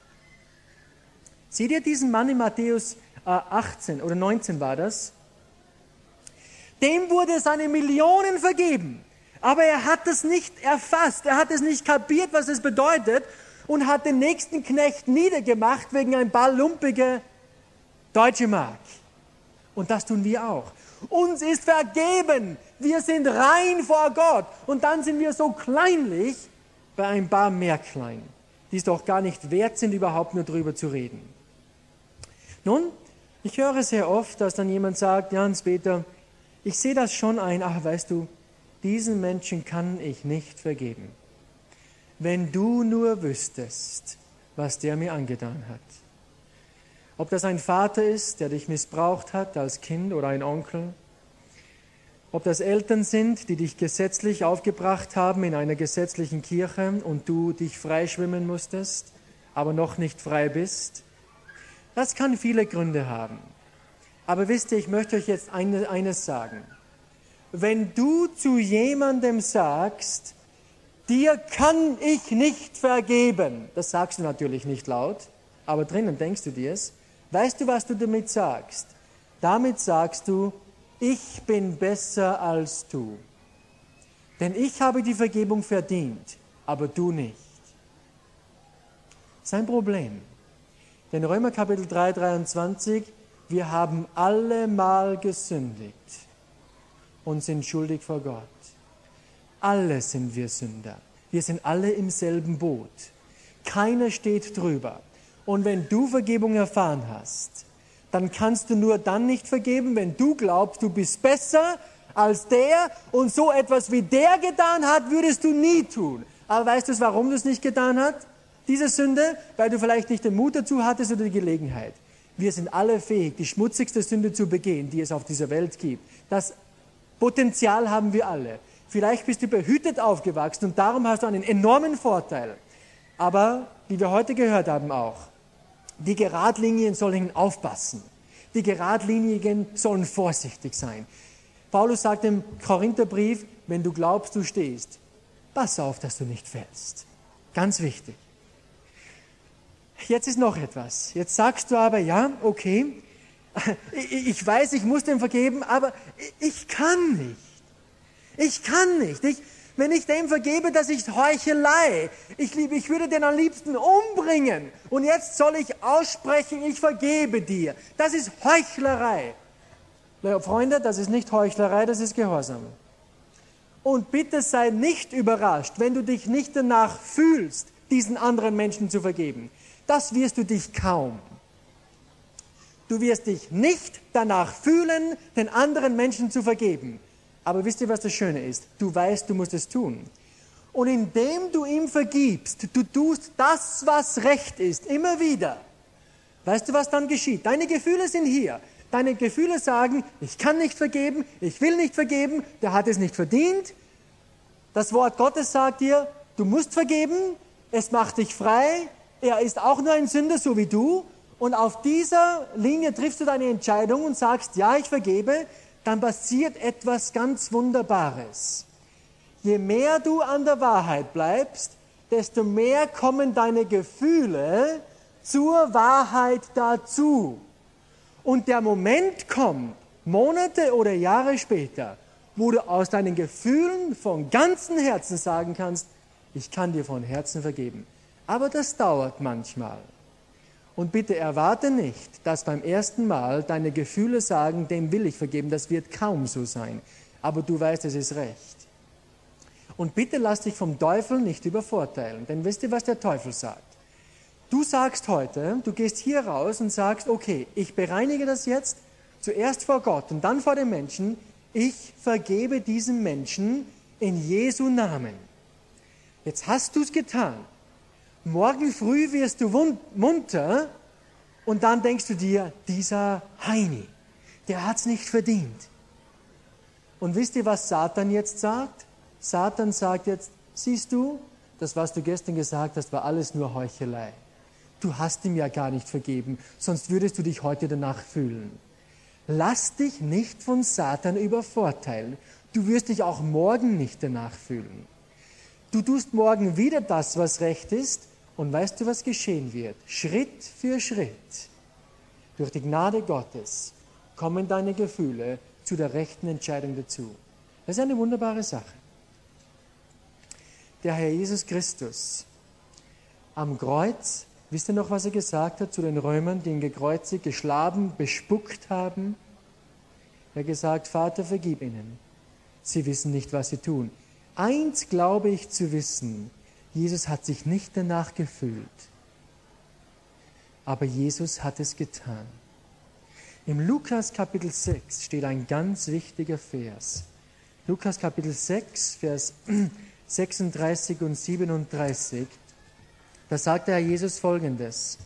Seht ihr diesen Mann in Matthäus 18 oder 19 war das? Dem wurde seine Millionen vergeben, aber er hat es nicht erfasst, er hat es nicht kapiert, was es bedeutet und hat den nächsten Knecht niedergemacht wegen ein paar lumpige Deutsche Mark. Und das tun wir auch. Uns ist vergeben, wir sind rein vor Gott und dann sind wir so kleinlich bei ein paar mehr klein, die es doch gar nicht wert sind, überhaupt nur drüber zu reden. Nun, ich höre sehr oft, dass dann jemand sagt, ja, Hans-Peter, ich sehe das schon ein, ach, weißt du, diesen Menschen kann ich nicht vergeben. Wenn du nur wüsstest, was der mir angetan hat. Ob das ein Vater ist, der dich missbraucht hat als Kind oder ein Onkel, ob das Eltern sind, die dich gesetzlich aufgebracht haben in einer gesetzlichen Kirche und du dich freischwimmen musstest, aber noch nicht frei bist. Das kann viele Gründe haben. Aber wisst ihr, ich möchte euch jetzt eines sagen. Wenn du zu jemandem sagst, dir kann ich nicht vergeben, das sagst du natürlich nicht laut, aber drinnen denkst du dir es, weißt du, was du damit sagst? Damit sagst du, ich bin besser als du. Denn ich habe die Vergebung verdient, aber du nicht. Das ist ein Problem. Denn Römer Kapitel 3, 23, wir haben allemal gesündigt und sind schuldig vor Gott. Alle sind wir Sünder. Wir sind alle im selben Boot. Keiner steht drüber. Und wenn du Vergebung erfahren hast, dann kannst du nur dann nicht vergeben, wenn du glaubst, du bist besser als der und so etwas wie der getan hat, würdest du nie tun. Aber weißt du, warum du es nicht getan hast? Diese Sünde, weil du vielleicht nicht den Mut dazu hattest oder die Gelegenheit. Wir sind alle fähig, die schmutzigste Sünde zu begehen, die es auf dieser Welt gibt. Das Potenzial haben wir alle. Vielleicht bist du behütet aufgewachsen und darum hast du einen enormen Vorteil. Aber, wie wir heute gehört haben auch, die Geradlinigen sollen aufpassen. Die Geradlinigen sollen vorsichtig sein. Paulus sagt im Korintherbrief, wenn du glaubst, du stehst, pass auf, dass du nicht fällst. Ganz wichtig. Jetzt ist noch etwas. Jetzt sagst du aber, ja, okay, ich weiß, ich muss dem vergeben, aber ich kann nicht. Ich kann nicht. Wenn ich dem vergebe, das ist Heuchelei. Ich würde den am liebsten umbringen. Und jetzt soll ich aussprechen, ich vergebe dir. Das ist Heuchlerei. Freunde, das ist nicht Heuchlerei, das ist Gehorsam. Und bitte sei nicht überrascht, wenn du dich nicht danach fühlst, diesen anderen Menschen zu vergeben. Das wirst du dich kaum. Du wirst dich nicht danach fühlen, den anderen Menschen zu vergeben. Aber wisst ihr, was das Schöne ist? Du weißt, du musst es tun. Und indem du ihm vergibst, du tust das, was recht ist, immer wieder. Weißt du, was dann geschieht? Deine Gefühle sind hier. Deine Gefühle sagen, ich kann nicht vergeben, ich will nicht vergeben, der hat es nicht verdient. Das Wort Gottes sagt dir, du musst vergeben, es macht dich frei, er ist auch nur ein Sünder, so wie du. Und auf dieser Linie triffst du deine Entscheidung und sagst, ja, ich vergebe, dann passiert etwas ganz Wunderbares. Je mehr du an der Wahrheit bleibst, desto mehr kommen deine Gefühle zur Wahrheit dazu. Und der Moment kommt, Monate oder Jahre später, wo du aus deinen Gefühlen von ganzem Herzen sagen kannst, ich kann dir von Herzen vergeben. Aber das dauert manchmal. Und bitte erwarte nicht, dass beim ersten Mal deine Gefühle sagen, dem will ich vergeben. Das wird kaum so sein. Aber du weißt, es ist recht. Und bitte lass dich vom Teufel nicht übervorteilen. Denn wisst ihr, was der Teufel sagt? Du sagst heute, du gehst hier raus und sagst, okay, ich bereinige das jetzt, zuerst vor Gott und dann vor den Menschen. Ich vergebe diesem Menschen in Jesu Namen. Jetzt hast du es getan. Morgen früh wirst du munter und dann denkst du dir, dieser Heini, der hat es nicht verdient. Und wisst ihr, was Satan jetzt sagt? Satan sagt jetzt, siehst du, das, was du gestern gesagt hast, war alles nur Heuchelei. Du hast ihm ja gar nicht vergeben, sonst würdest du dich heute danach fühlen. Lass dich nicht von Satan übervorteilen. Du wirst dich auch morgen nicht danach fühlen. Du tust morgen wieder das, was recht ist, und weißt du, was geschehen wird? Schritt für Schritt, durch die Gnade Gottes, kommen deine Gefühle zu der rechten Entscheidung dazu. Das ist eine wunderbare Sache. Der Herr Jesus Christus am Kreuz, wisst ihr noch, was er gesagt hat zu den Römern, die ihn gekreuzigt, geschlagen, bespuckt haben? Er hat gesagt, Vater, vergib ihnen. Sie wissen nicht, was sie tun. Eins glaube ich zu wissen, Jesus hat sich nicht danach gefühlt, aber Jesus hat es getan. Im Lukas Kapitel 6 steht ein ganz wichtiger Vers. Lukas Kapitel 6, Vers 36 und 37. Da sagt der Herr Jesus Folgendes: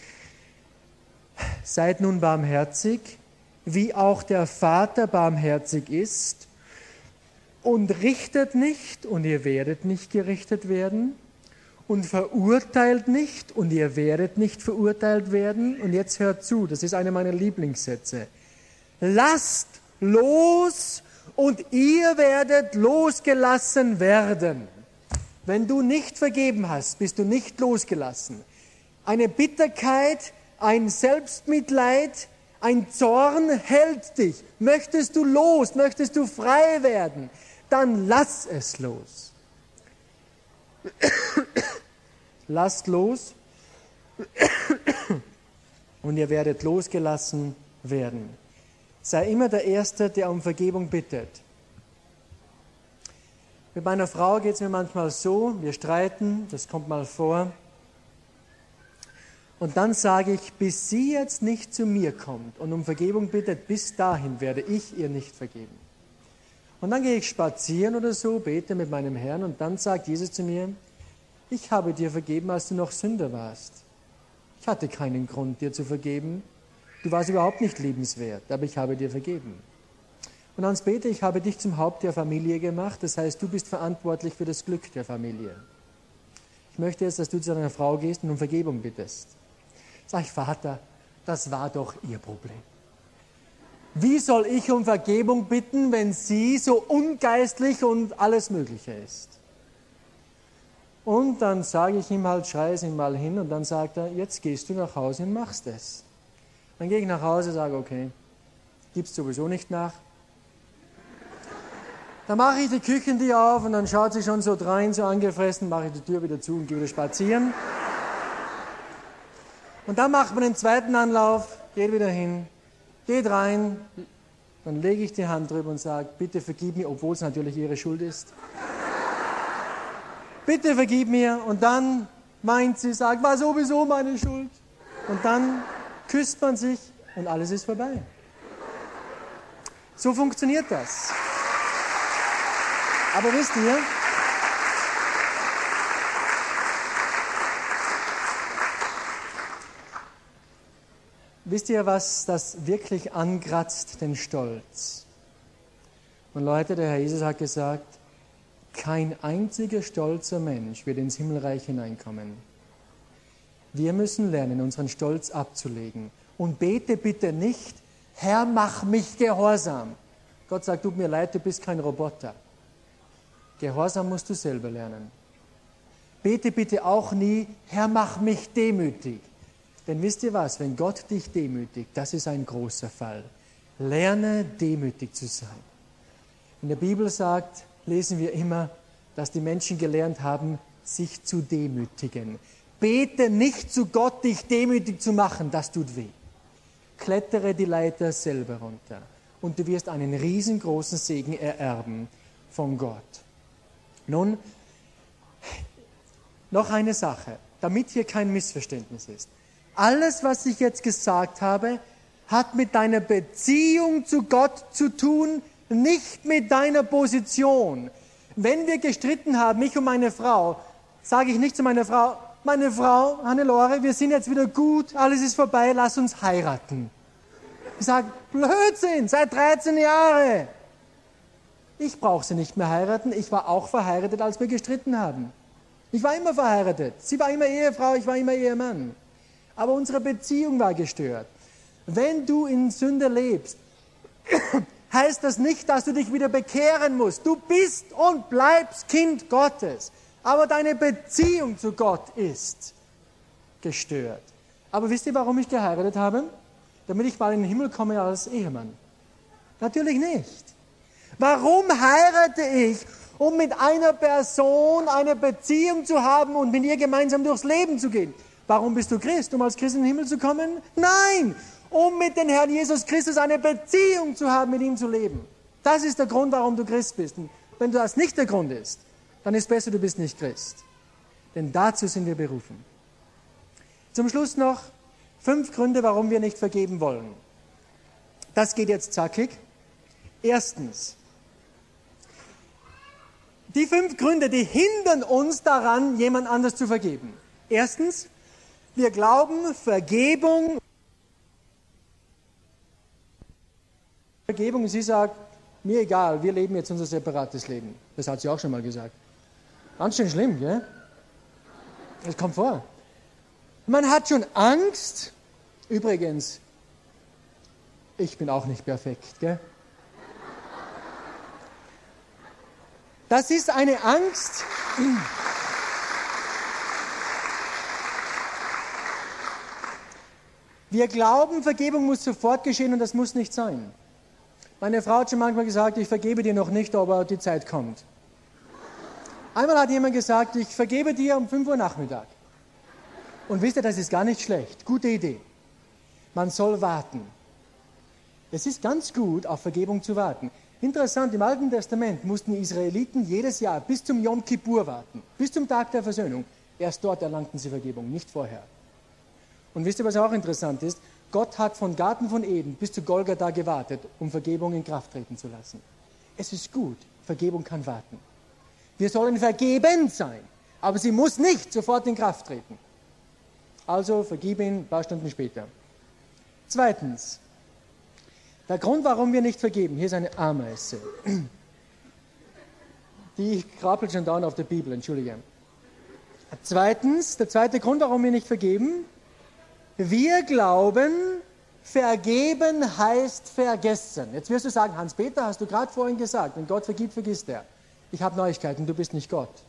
Seid nun barmherzig, wie auch der Vater barmherzig ist, und richtet nicht, und ihr werdet nicht gerichtet werden, und verurteilt nicht, und ihr werdet nicht verurteilt werden. Und jetzt hört zu, das ist einer meiner Lieblingssätze. Lasst los, und ihr werdet losgelassen werden. Wenn du nicht vergeben hast, bist du nicht losgelassen. Eine Bitterkeit, ein Selbstmitleid, ein Zorn hält dich. Möchtest du los, möchtest du frei werden, dann lass es los. Lasst los und ihr werdet losgelassen werden. Sei immer der Erste, der um Vergebung bittet. Mit meiner Frau geht es mir manchmal so, wir streiten, das kommt mal vor. Und dann sage ich, bis sie jetzt nicht zu mir kommt und um Vergebung bittet, bis dahin werde ich ihr nicht vergeben. Und dann gehe ich spazieren oder so, bete mit meinem Herrn und dann sagt Jesus zu mir, ich habe dir vergeben, als du noch Sünder warst. Ich hatte keinen Grund, dir zu vergeben. Du warst überhaupt nicht liebenswert, aber ich habe dir vergeben. Und dann bete ich, habe dich zum Haupt der Familie gemacht, das heißt, du bist verantwortlich für das Glück der Familie. Ich möchte jetzt, dass du zu deiner Frau gehst und um Vergebung bittest. Sag ich, Vater, das war doch ihr Problem. Wie soll ich um Vergebung bitten, wenn sie so ungeistlich und alles Mögliche ist? Und dann sage ich ihm halt, schreie es ihm mal hin und dann sagt er, jetzt gehst du nach Hause und machst es. Dann gehe ich nach Hause und sage, okay, gibst sowieso nicht nach. Dann mache ich die Küchentür auf und dann schaut sie schon so drein, so angefressen, mache ich die Tür wieder zu und gehe wieder spazieren. Und dann macht man den zweiten Anlauf, geht wieder hin, geht rein, dann lege ich die Hand drüber und sage, bitte vergib mir, obwohl es natürlich ihre Schuld ist. Bitte vergib mir. Und dann meint sie, sagt, war sowieso meine Schuld. Und dann küsst man sich und alles ist vorbei. So funktioniert das. Aber wisst ihr, was das wirklich angratzt, den Stolz? Und Leute, der Herr Jesus hat gesagt, kein einziger stolzer Mensch wird ins Himmelreich hineinkommen. Wir müssen lernen, unseren Stolz abzulegen. Und bete bitte nicht, Herr, mach mich gehorsam. Gott sagt, tut mir leid, du bist kein Roboter. Gehorsam musst du selber lernen. Bete bitte auch nie, Herr, mach mich demütig. Denn wisst ihr was, wenn Gott dich demütigt, das ist ein großer Fall. Lerne demütig zu sein. In der Bibel lesen wir immer, dass die Menschen gelernt haben, sich zu demütigen. Bete nicht zu Gott, dich demütig zu machen, das tut weh. Klettere die Leiter selber runter und du wirst einen riesengroßen Segen ererben von Gott. Nun, noch eine Sache, damit hier kein Missverständnis ist. Alles, was ich jetzt gesagt habe, hat mit deiner Beziehung zu Gott zu tun, nicht mit deiner Position. Wenn wir gestritten haben, ich und meine Frau, sage ich nicht zu meiner Frau, Hannelore, wir sind jetzt wieder gut, alles ist vorbei, lass uns heiraten. Ich sage, Blödsinn, seit 13 Jahren. Ich brauche sie nicht mehr heiraten, ich war auch verheiratet, als wir gestritten haben. Ich war immer verheiratet, sie war immer Ehefrau, ich war immer Ehemann. Aber unsere Beziehung war gestört. Wenn du in Sünde lebst, heißt das nicht, dass du dich wieder bekehren musst. Du bist und bleibst Kind Gottes. Aber deine Beziehung zu Gott ist gestört. Aber wisst ihr, warum ich geheiratet habe? Damit ich mal in den Himmel komme als Ehemann. Natürlich nicht. Warum heirate ich? Um mit einer Person eine Beziehung zu haben und mit ihr gemeinsam durchs Leben zu gehen. Warum bist du Christ? Um als Christ in den Himmel zu kommen? Nein! Um mit dem Herrn Jesus Christus eine Beziehung zu haben, mit ihm zu leben. Das ist der Grund, warum du Christ bist. Und wenn das nicht der Grund ist, dann ist besser, du bist nicht Christ. Denn dazu sind wir berufen. Zum Schluss noch 5 Gründe, warum wir nicht vergeben wollen. Das geht jetzt zackig. Erstens, die 5 Gründe, die hindern uns daran, jemand anders zu vergeben. Erstens, wir glauben, Vergebung, sie sagt, mir egal, wir leben jetzt unser separates Leben. Das hat sie auch schon mal gesagt. Ganz schön schlimm, gell? Das kommt vor. Man hat schon Angst. Übrigens, ich bin auch nicht perfekt, gell? Das ist eine Angst. Wir glauben, Vergebung muss sofort geschehen und das muss nicht sein. Meine Frau hat schon manchmal gesagt, ich vergebe dir noch nicht, aber die Zeit kommt. Einmal hat jemand gesagt, ich vergebe dir um 5 Uhr Nachmittag. Und wisst ihr, das ist gar nicht schlecht. Gute Idee. Man soll warten. Es ist ganz gut, auf Vergebung zu warten. Interessant, im Alten Testament mussten die Israeliten jedes Jahr bis zum Yom Kippur warten, bis zum Tag der Versöhnung. Erst dort erlangten sie Vergebung, nicht vorher. Und wisst ihr, was auch interessant ist? Gott hat von Garten von Eden bis zu Golgatha gewartet, um Vergebung in Kraft treten zu lassen. Es ist gut, Vergebung kann warten. Wir sollen vergebend sein, aber sie muss nicht sofort in Kraft treten. Also vergib ihn ein paar Stunden später. Zweitens, der Grund, warum wir nicht vergeben, hier ist eine Ameise. Die krabbelt schon dauernd auf der Bibel, entschuldige. Zweitens, der zweite Grund, warum wir nicht vergeben, wir glauben, vergeben heißt vergessen. Jetzt wirst du sagen, Hans-Peter, hast du gerade vorhin gesagt, wenn Gott vergibt, vergisst er. Ich habe Neuigkeiten, du bist nicht Gott.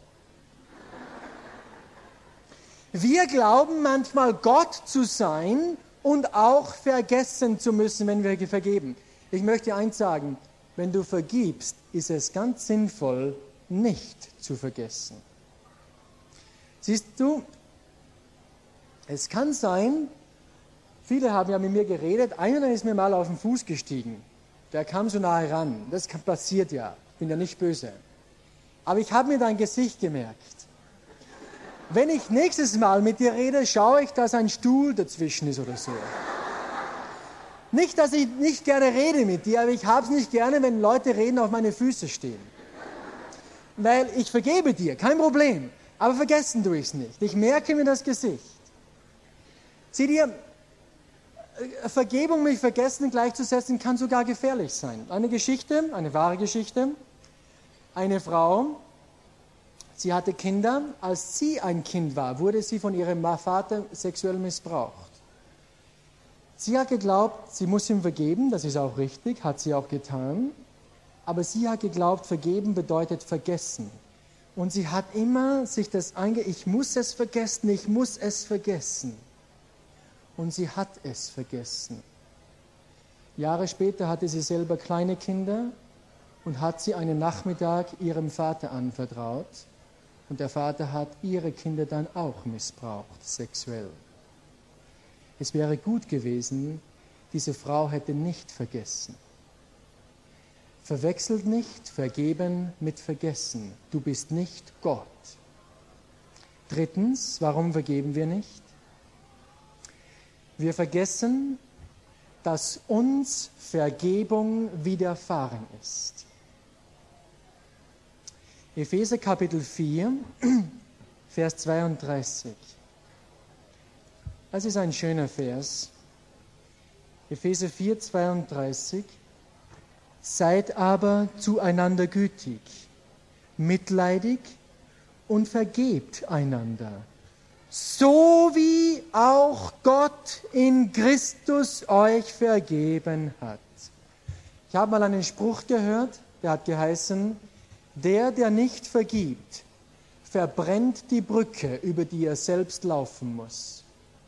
Wir glauben manchmal, Gott zu sein und auch vergessen zu müssen, wenn wir vergeben. Ich möchte eins sagen, wenn du vergibst, ist es ganz sinnvoll, nicht zu vergessen. Siehst du, es kann sein, viele haben ja mit mir geredet, einer ist mir mal auf den Fuß gestiegen, der kam so nahe ran, das passiert ja, ich bin ja nicht böse. Aber ich habe mir dein Gesicht gemerkt. Wenn ich nächstes Mal mit dir rede, schaue ich, dass ein Stuhl dazwischen ist oder so. Nicht, dass ich nicht gerne rede mit dir, aber ich habe es nicht gerne, wenn Leute reden, auf meine Füße stehen. Weil ich vergebe dir, kein Problem, aber vergessen tue ich es nicht. Ich merke mir das Gesicht. Sieh dir, Vergebung mit Vergessen gleichzusetzen, kann sogar gefährlich sein. Eine Geschichte, eine wahre Geschichte. Eine Frau, sie hatte Kinder. Als sie ein Kind war, wurde sie von ihrem Vater sexuell missbraucht. Sie hat geglaubt, sie muss ihm vergeben, das ist auch richtig, hat sie auch getan. Aber sie hat geglaubt, vergeben bedeutet vergessen. Und sie hat immer sich das ich muss es vergessen, ich muss es vergessen. Und sie hat es vergessen. Jahre später hatte sie selber kleine Kinder und hat sie einen Nachmittag ihrem Vater anvertraut. Und der Vater hat ihre Kinder dann auch missbraucht, sexuell. Es wäre gut gewesen, diese Frau hätte nicht vergessen. Verwechselt nicht vergeben mit vergessen. Du bist nicht Gott. Drittens, warum vergeben wir nicht? Wir vergessen, dass uns Vergebung widerfahren ist. Epheser Kapitel 4, Vers 32. Das ist ein schöner Vers. Epheser 4, 32. Seid aber zueinander gütig, mitleidig und vergebt einander, so wie auch Gott in Christus euch vergeben hat. Ich habe mal einen Spruch gehört, der hat geheißen, der nicht vergibt, verbrennt die Brücke, über die er selbst laufen muss.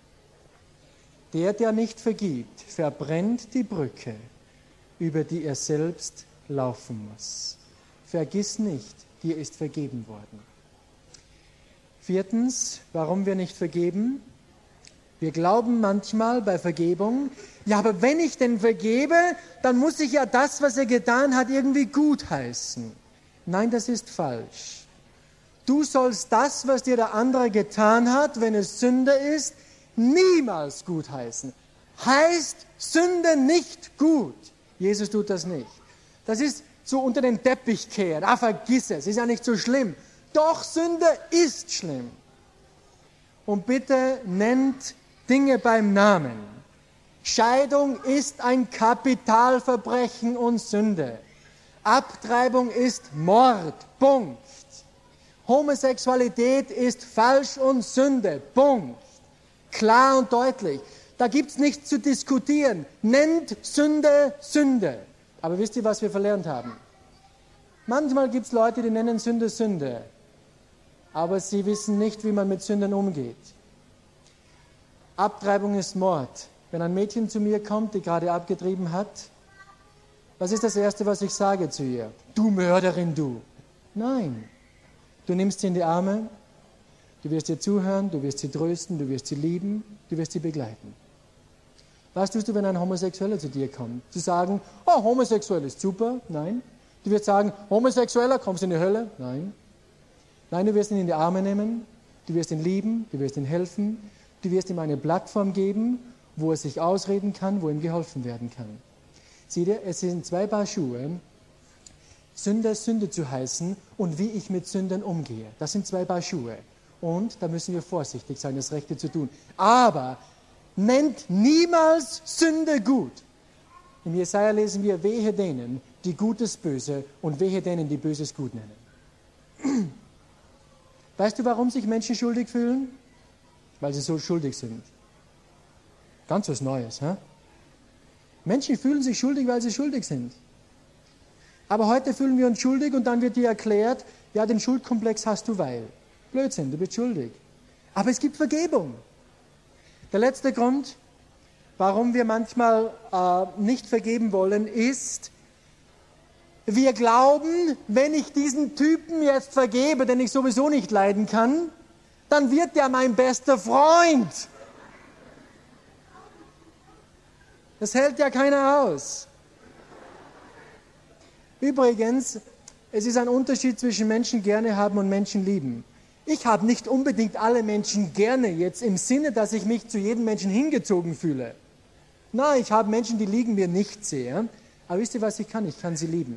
Der nicht vergibt, verbrennt die Brücke, über die er selbst laufen muss. Vergiss nicht, dir ist vergeben worden. Viertens, warum wir nicht vergeben? Wir glauben manchmal bei Vergebung, ja, aber wenn ich denn vergebe, dann muss ich ja das, was er getan hat, irgendwie gutheißen. Nein, das ist falsch. Du sollst das, was dir der andere getan hat, wenn es Sünde ist, niemals gutheißen. Heißt Sünde nicht gut. Jesus tut das nicht. Das ist so unter den Teppich kehren. Vergiss es, ist ja nicht so schlimm. Doch Sünde ist schlimm. Und bitte nennt Dinge beim Namen. Scheidung ist ein Kapitalverbrechen und Sünde. Abtreibung ist Mord. Punkt. Homosexualität ist falsch und Sünde. Punkt. Klar und deutlich. Da gibt es nichts zu diskutieren. Nennt Sünde Sünde. Aber wisst ihr, was wir verlernt haben? Manchmal gibt es Leute, die nennen Sünde Sünde. Aber sie wissen nicht, wie man mit Sünden umgeht. Abtreibung ist Mord. Wenn ein Mädchen zu mir kommt, die gerade abgetrieben hat, was ist das Erste, was ich sage zu ihr? Du Mörderin, du. Nein. Du nimmst sie in die Arme, du wirst ihr zuhören, du wirst sie trösten, du wirst sie lieben, du wirst sie begleiten. Was tust du, wenn ein Homosexueller zu dir kommt? Zu sagen, oh, homosexuell ist super? Nein. Du wirst sagen, Homosexueller, kommst du in die Hölle? Nein. Nein, du wirst ihn in die Arme nehmen, du wirst ihn lieben, du wirst ihm helfen, du wirst ihm eine Plattform geben, wo er sich ausreden kann, wo ihm geholfen werden kann. Seht ihr, es sind zwei Paar Schuhe, Sünde Sünde zu heißen und wie ich mit Sünden umgehe. Das sind zwei Paar Schuhe. Und da müssen wir vorsichtig sein, das Rechte zu tun. Aber nennt niemals Sünde gut. Im Jesaja lesen wir, wehe denen, die Gutes böse und wehe denen, die Böses gut nennen. Weißt du, warum sich Menschen schuldig fühlen? Weil sie so schuldig sind. Ganz was Neues. Hä? Menschen fühlen sich schuldig, weil sie schuldig sind. Aber heute fühlen wir uns schuldig und dann wird dir erklärt, ja, den Schuldkomplex hast du, weil. Blödsinn, du bist schuldig. Aber es gibt Vergebung. Der letzte Grund, warum wir manchmal nicht vergeben wollen, ist, wir glauben, wenn ich diesen Typen jetzt vergebe, den ich sowieso nicht leiden kann, dann wird der mein bester Freund. Das hält ja keiner aus. Übrigens, es ist ein Unterschied zwischen Menschen gerne haben und Menschen lieben. Ich habe nicht unbedingt alle Menschen gerne jetzt im Sinne, dass ich mich zu jedem Menschen hingezogen fühle. Nein, ich habe Menschen, die liegen mir nicht sehr. Aber wisst ihr, was ich kann? Ich kann sie lieben.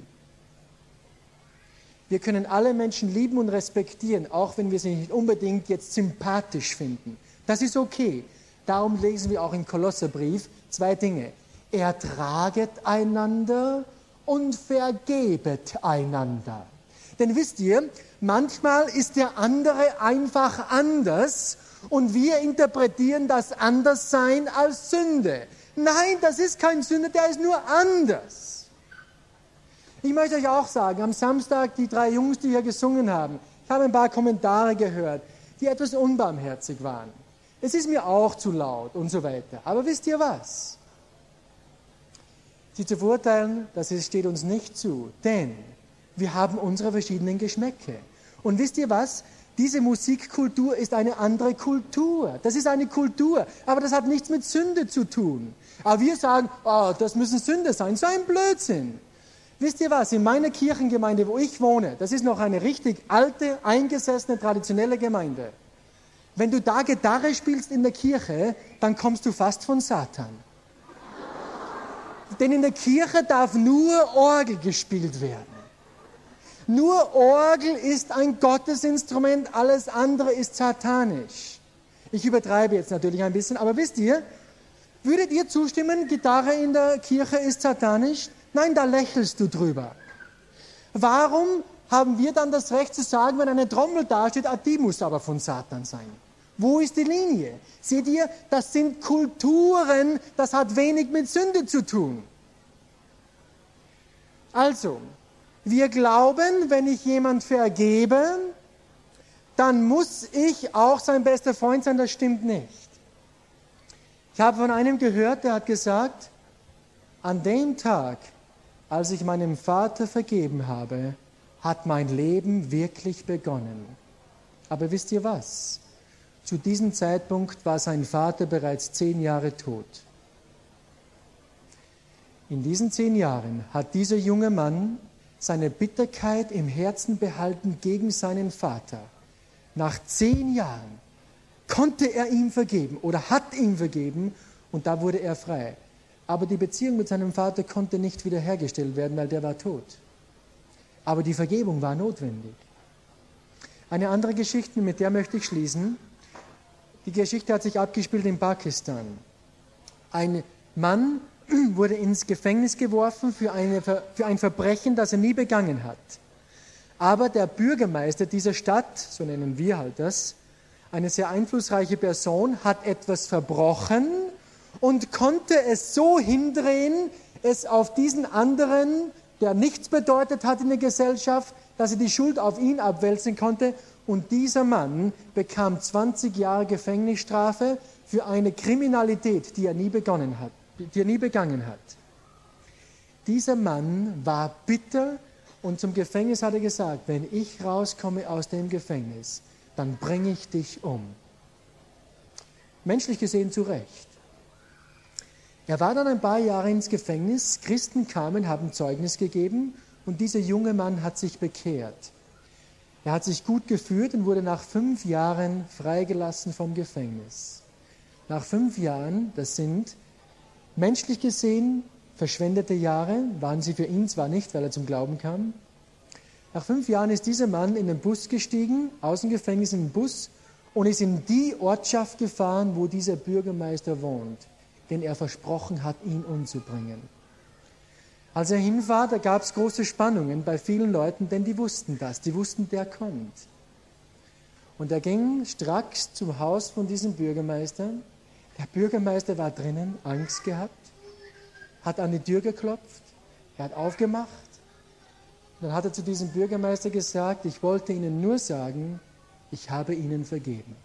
Wir können alle Menschen lieben und respektieren, auch wenn wir sie nicht unbedingt jetzt sympathisch finden. Das ist okay. Darum lesen wir auch im Kolosserbrief 2 Dinge. Ertraget einander und vergebet einander. Denn wisst ihr, manchmal ist der andere einfach anders und wir interpretieren das Anderssein als Sünde. Nein, das ist kein Sünde, der ist nur anders. Ich möchte euch auch sagen, am Samstag die 3 Jungs, die hier gesungen haben, ich habe ein paar Kommentare gehört, die etwas unbarmherzig waren. Es ist mir auch zu laut und so weiter. Aber wisst ihr was? Sie zu verurteilen, das steht uns nicht zu, denn wir haben unsere verschiedenen Geschmäcke. Und wisst ihr was? Diese Musikkultur ist eine andere Kultur. Das ist eine Kultur, aber das hat nichts mit Sünde zu tun. Aber wir sagen, oh, das müssen Sünde sein. So ein Blödsinn. Wisst ihr was? In meiner Kirchengemeinde, wo ich wohne, das ist noch eine richtig alte, eingesessene, traditionelle Gemeinde. Wenn du da Gitarre spielst in der Kirche, dann kommst du fast von Satan. Denn in der Kirche darf nur Orgel gespielt werden. Nur Orgel ist ein Gottesinstrument, alles andere ist satanisch. Ich übertreibe jetzt natürlich ein bisschen, aber wisst ihr, würdet ihr zustimmen, Gitarre in der Kirche ist satanisch? Nein, da lächelst du drüber. Warum haben wir dann das Recht zu sagen, wenn eine Trommel dasteht, die muss aber von Satan sein? Wo ist die Linie? Seht ihr, das sind Kulturen, das hat wenig mit Sünde zu tun. Also, wir glauben, wenn ich jemand vergebe, dann muss ich auch sein bester Freund sein, das stimmt nicht. Ich habe von einem gehört, der hat gesagt, an dem Tag, als ich meinem Vater vergeben habe, hat mein Leben wirklich begonnen. Aber wisst ihr was? Zu diesem Zeitpunkt war sein Vater bereits 10 Jahre tot. In diesen 10 Jahren hat dieser junge Mann seine Bitterkeit im Herzen behalten gegen seinen Vater. Nach 10 Jahren konnte er ihm vergeben oder hat ihm vergeben und da wurde er frei. Aber die Beziehung mit seinem Vater konnte nicht wiederhergestellt werden, weil der war tot. Aber die Vergebung war notwendig. Eine andere Geschichte, mit der möchte ich schließen. Die Geschichte hat sich abgespielt in Pakistan. Ein Mann wurde ins Gefängnis geworfen für ein Verbrechen, das er nie begangen hat. Aber der Bürgermeister dieser Stadt, so nennen wir halt das, eine sehr einflussreiche Person, hat etwas verbrochen und konnte es so hindrehen, es auf diesen anderen, der nichts bedeutet hat in der Gesellschaft, dass er die Schuld auf ihn abwälzen konnte. Und dieser Mann bekam 20 Jahre Gefängnisstrafe für eine Kriminalität, die er nie begangen hat. Dieser Mann war bitter und zum Gefängnis hat er gesagt, wenn ich rauskomme aus dem Gefängnis, dann bringe ich dich um. Menschlich gesehen zu Recht. Er war dann ein paar Jahre ins Gefängnis, Christen kamen, haben Zeugnis gegeben und dieser junge Mann hat sich bekehrt. Er hat sich gut geführt und wurde nach 5 Jahren freigelassen vom Gefängnis. Nach 5 Jahren, das sind menschlich gesehen verschwendete Jahre, waren sie für ihn zwar nicht, weil er zum Glauben kam. Nach 5 Jahren ist dieser Mann in den Bus gestiegen, aus dem Gefängnis in den Bus und ist in die Ortschaft gefahren, wo dieser Bürgermeister wohnt, den er versprochen hat, ihn umzubringen. Als er hinfahrt, da gab es große Spannungen bei vielen Leuten, denn die wussten das, die wussten, der kommt. Und er ging stracks zum Haus von diesem Bürgermeister. Der Bürgermeister war drinnen, Angst gehabt, hat an die Tür geklopft, er hat aufgemacht. Dann hat er zu diesem Bürgermeister gesagt, ich wollte Ihnen nur sagen, ich habe Ihnen vergeben.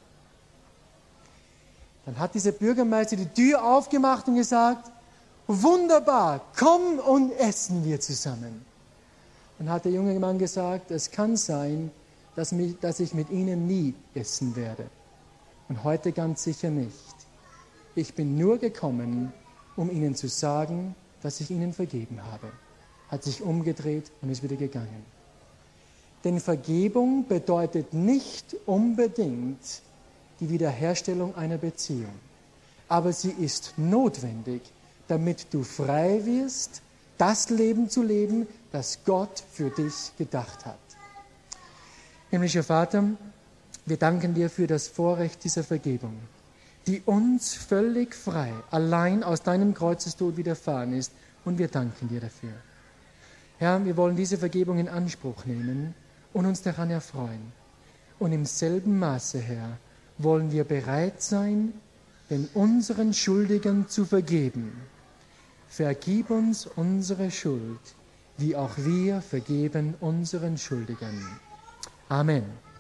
Dann hat dieser Bürgermeister die Tür aufgemacht und gesagt, wunderbar, komm und essen wir zusammen. Dann hat der junge Mann gesagt, es kann sein, dass ich mit Ihnen nie essen werde. Und heute ganz sicher nicht. Ich bin nur gekommen, um Ihnen zu sagen, dass ich Ihnen vergeben habe. Hat sich umgedreht und ist wieder gegangen. Denn Vergebung bedeutet nicht unbedingt die Wiederherstellung einer Beziehung. Aber sie ist notwendig, damit du frei wirst, das Leben zu leben, das Gott für dich gedacht hat. Himmlischer Vater, wir danken dir für das Vorrecht dieser Vergebung, die uns völlig frei, allein aus deinem Kreuzestod widerfahren ist, und wir danken dir dafür. Herr, wir wollen diese Vergebung in Anspruch nehmen und uns daran erfreuen. Und im selben Maße, Herr, wollen wir bereit sein, den unseren Schuldigern zu vergeben. Vergib uns unsere Schuld, wie auch wir vergeben unseren Schuldigern. Amen.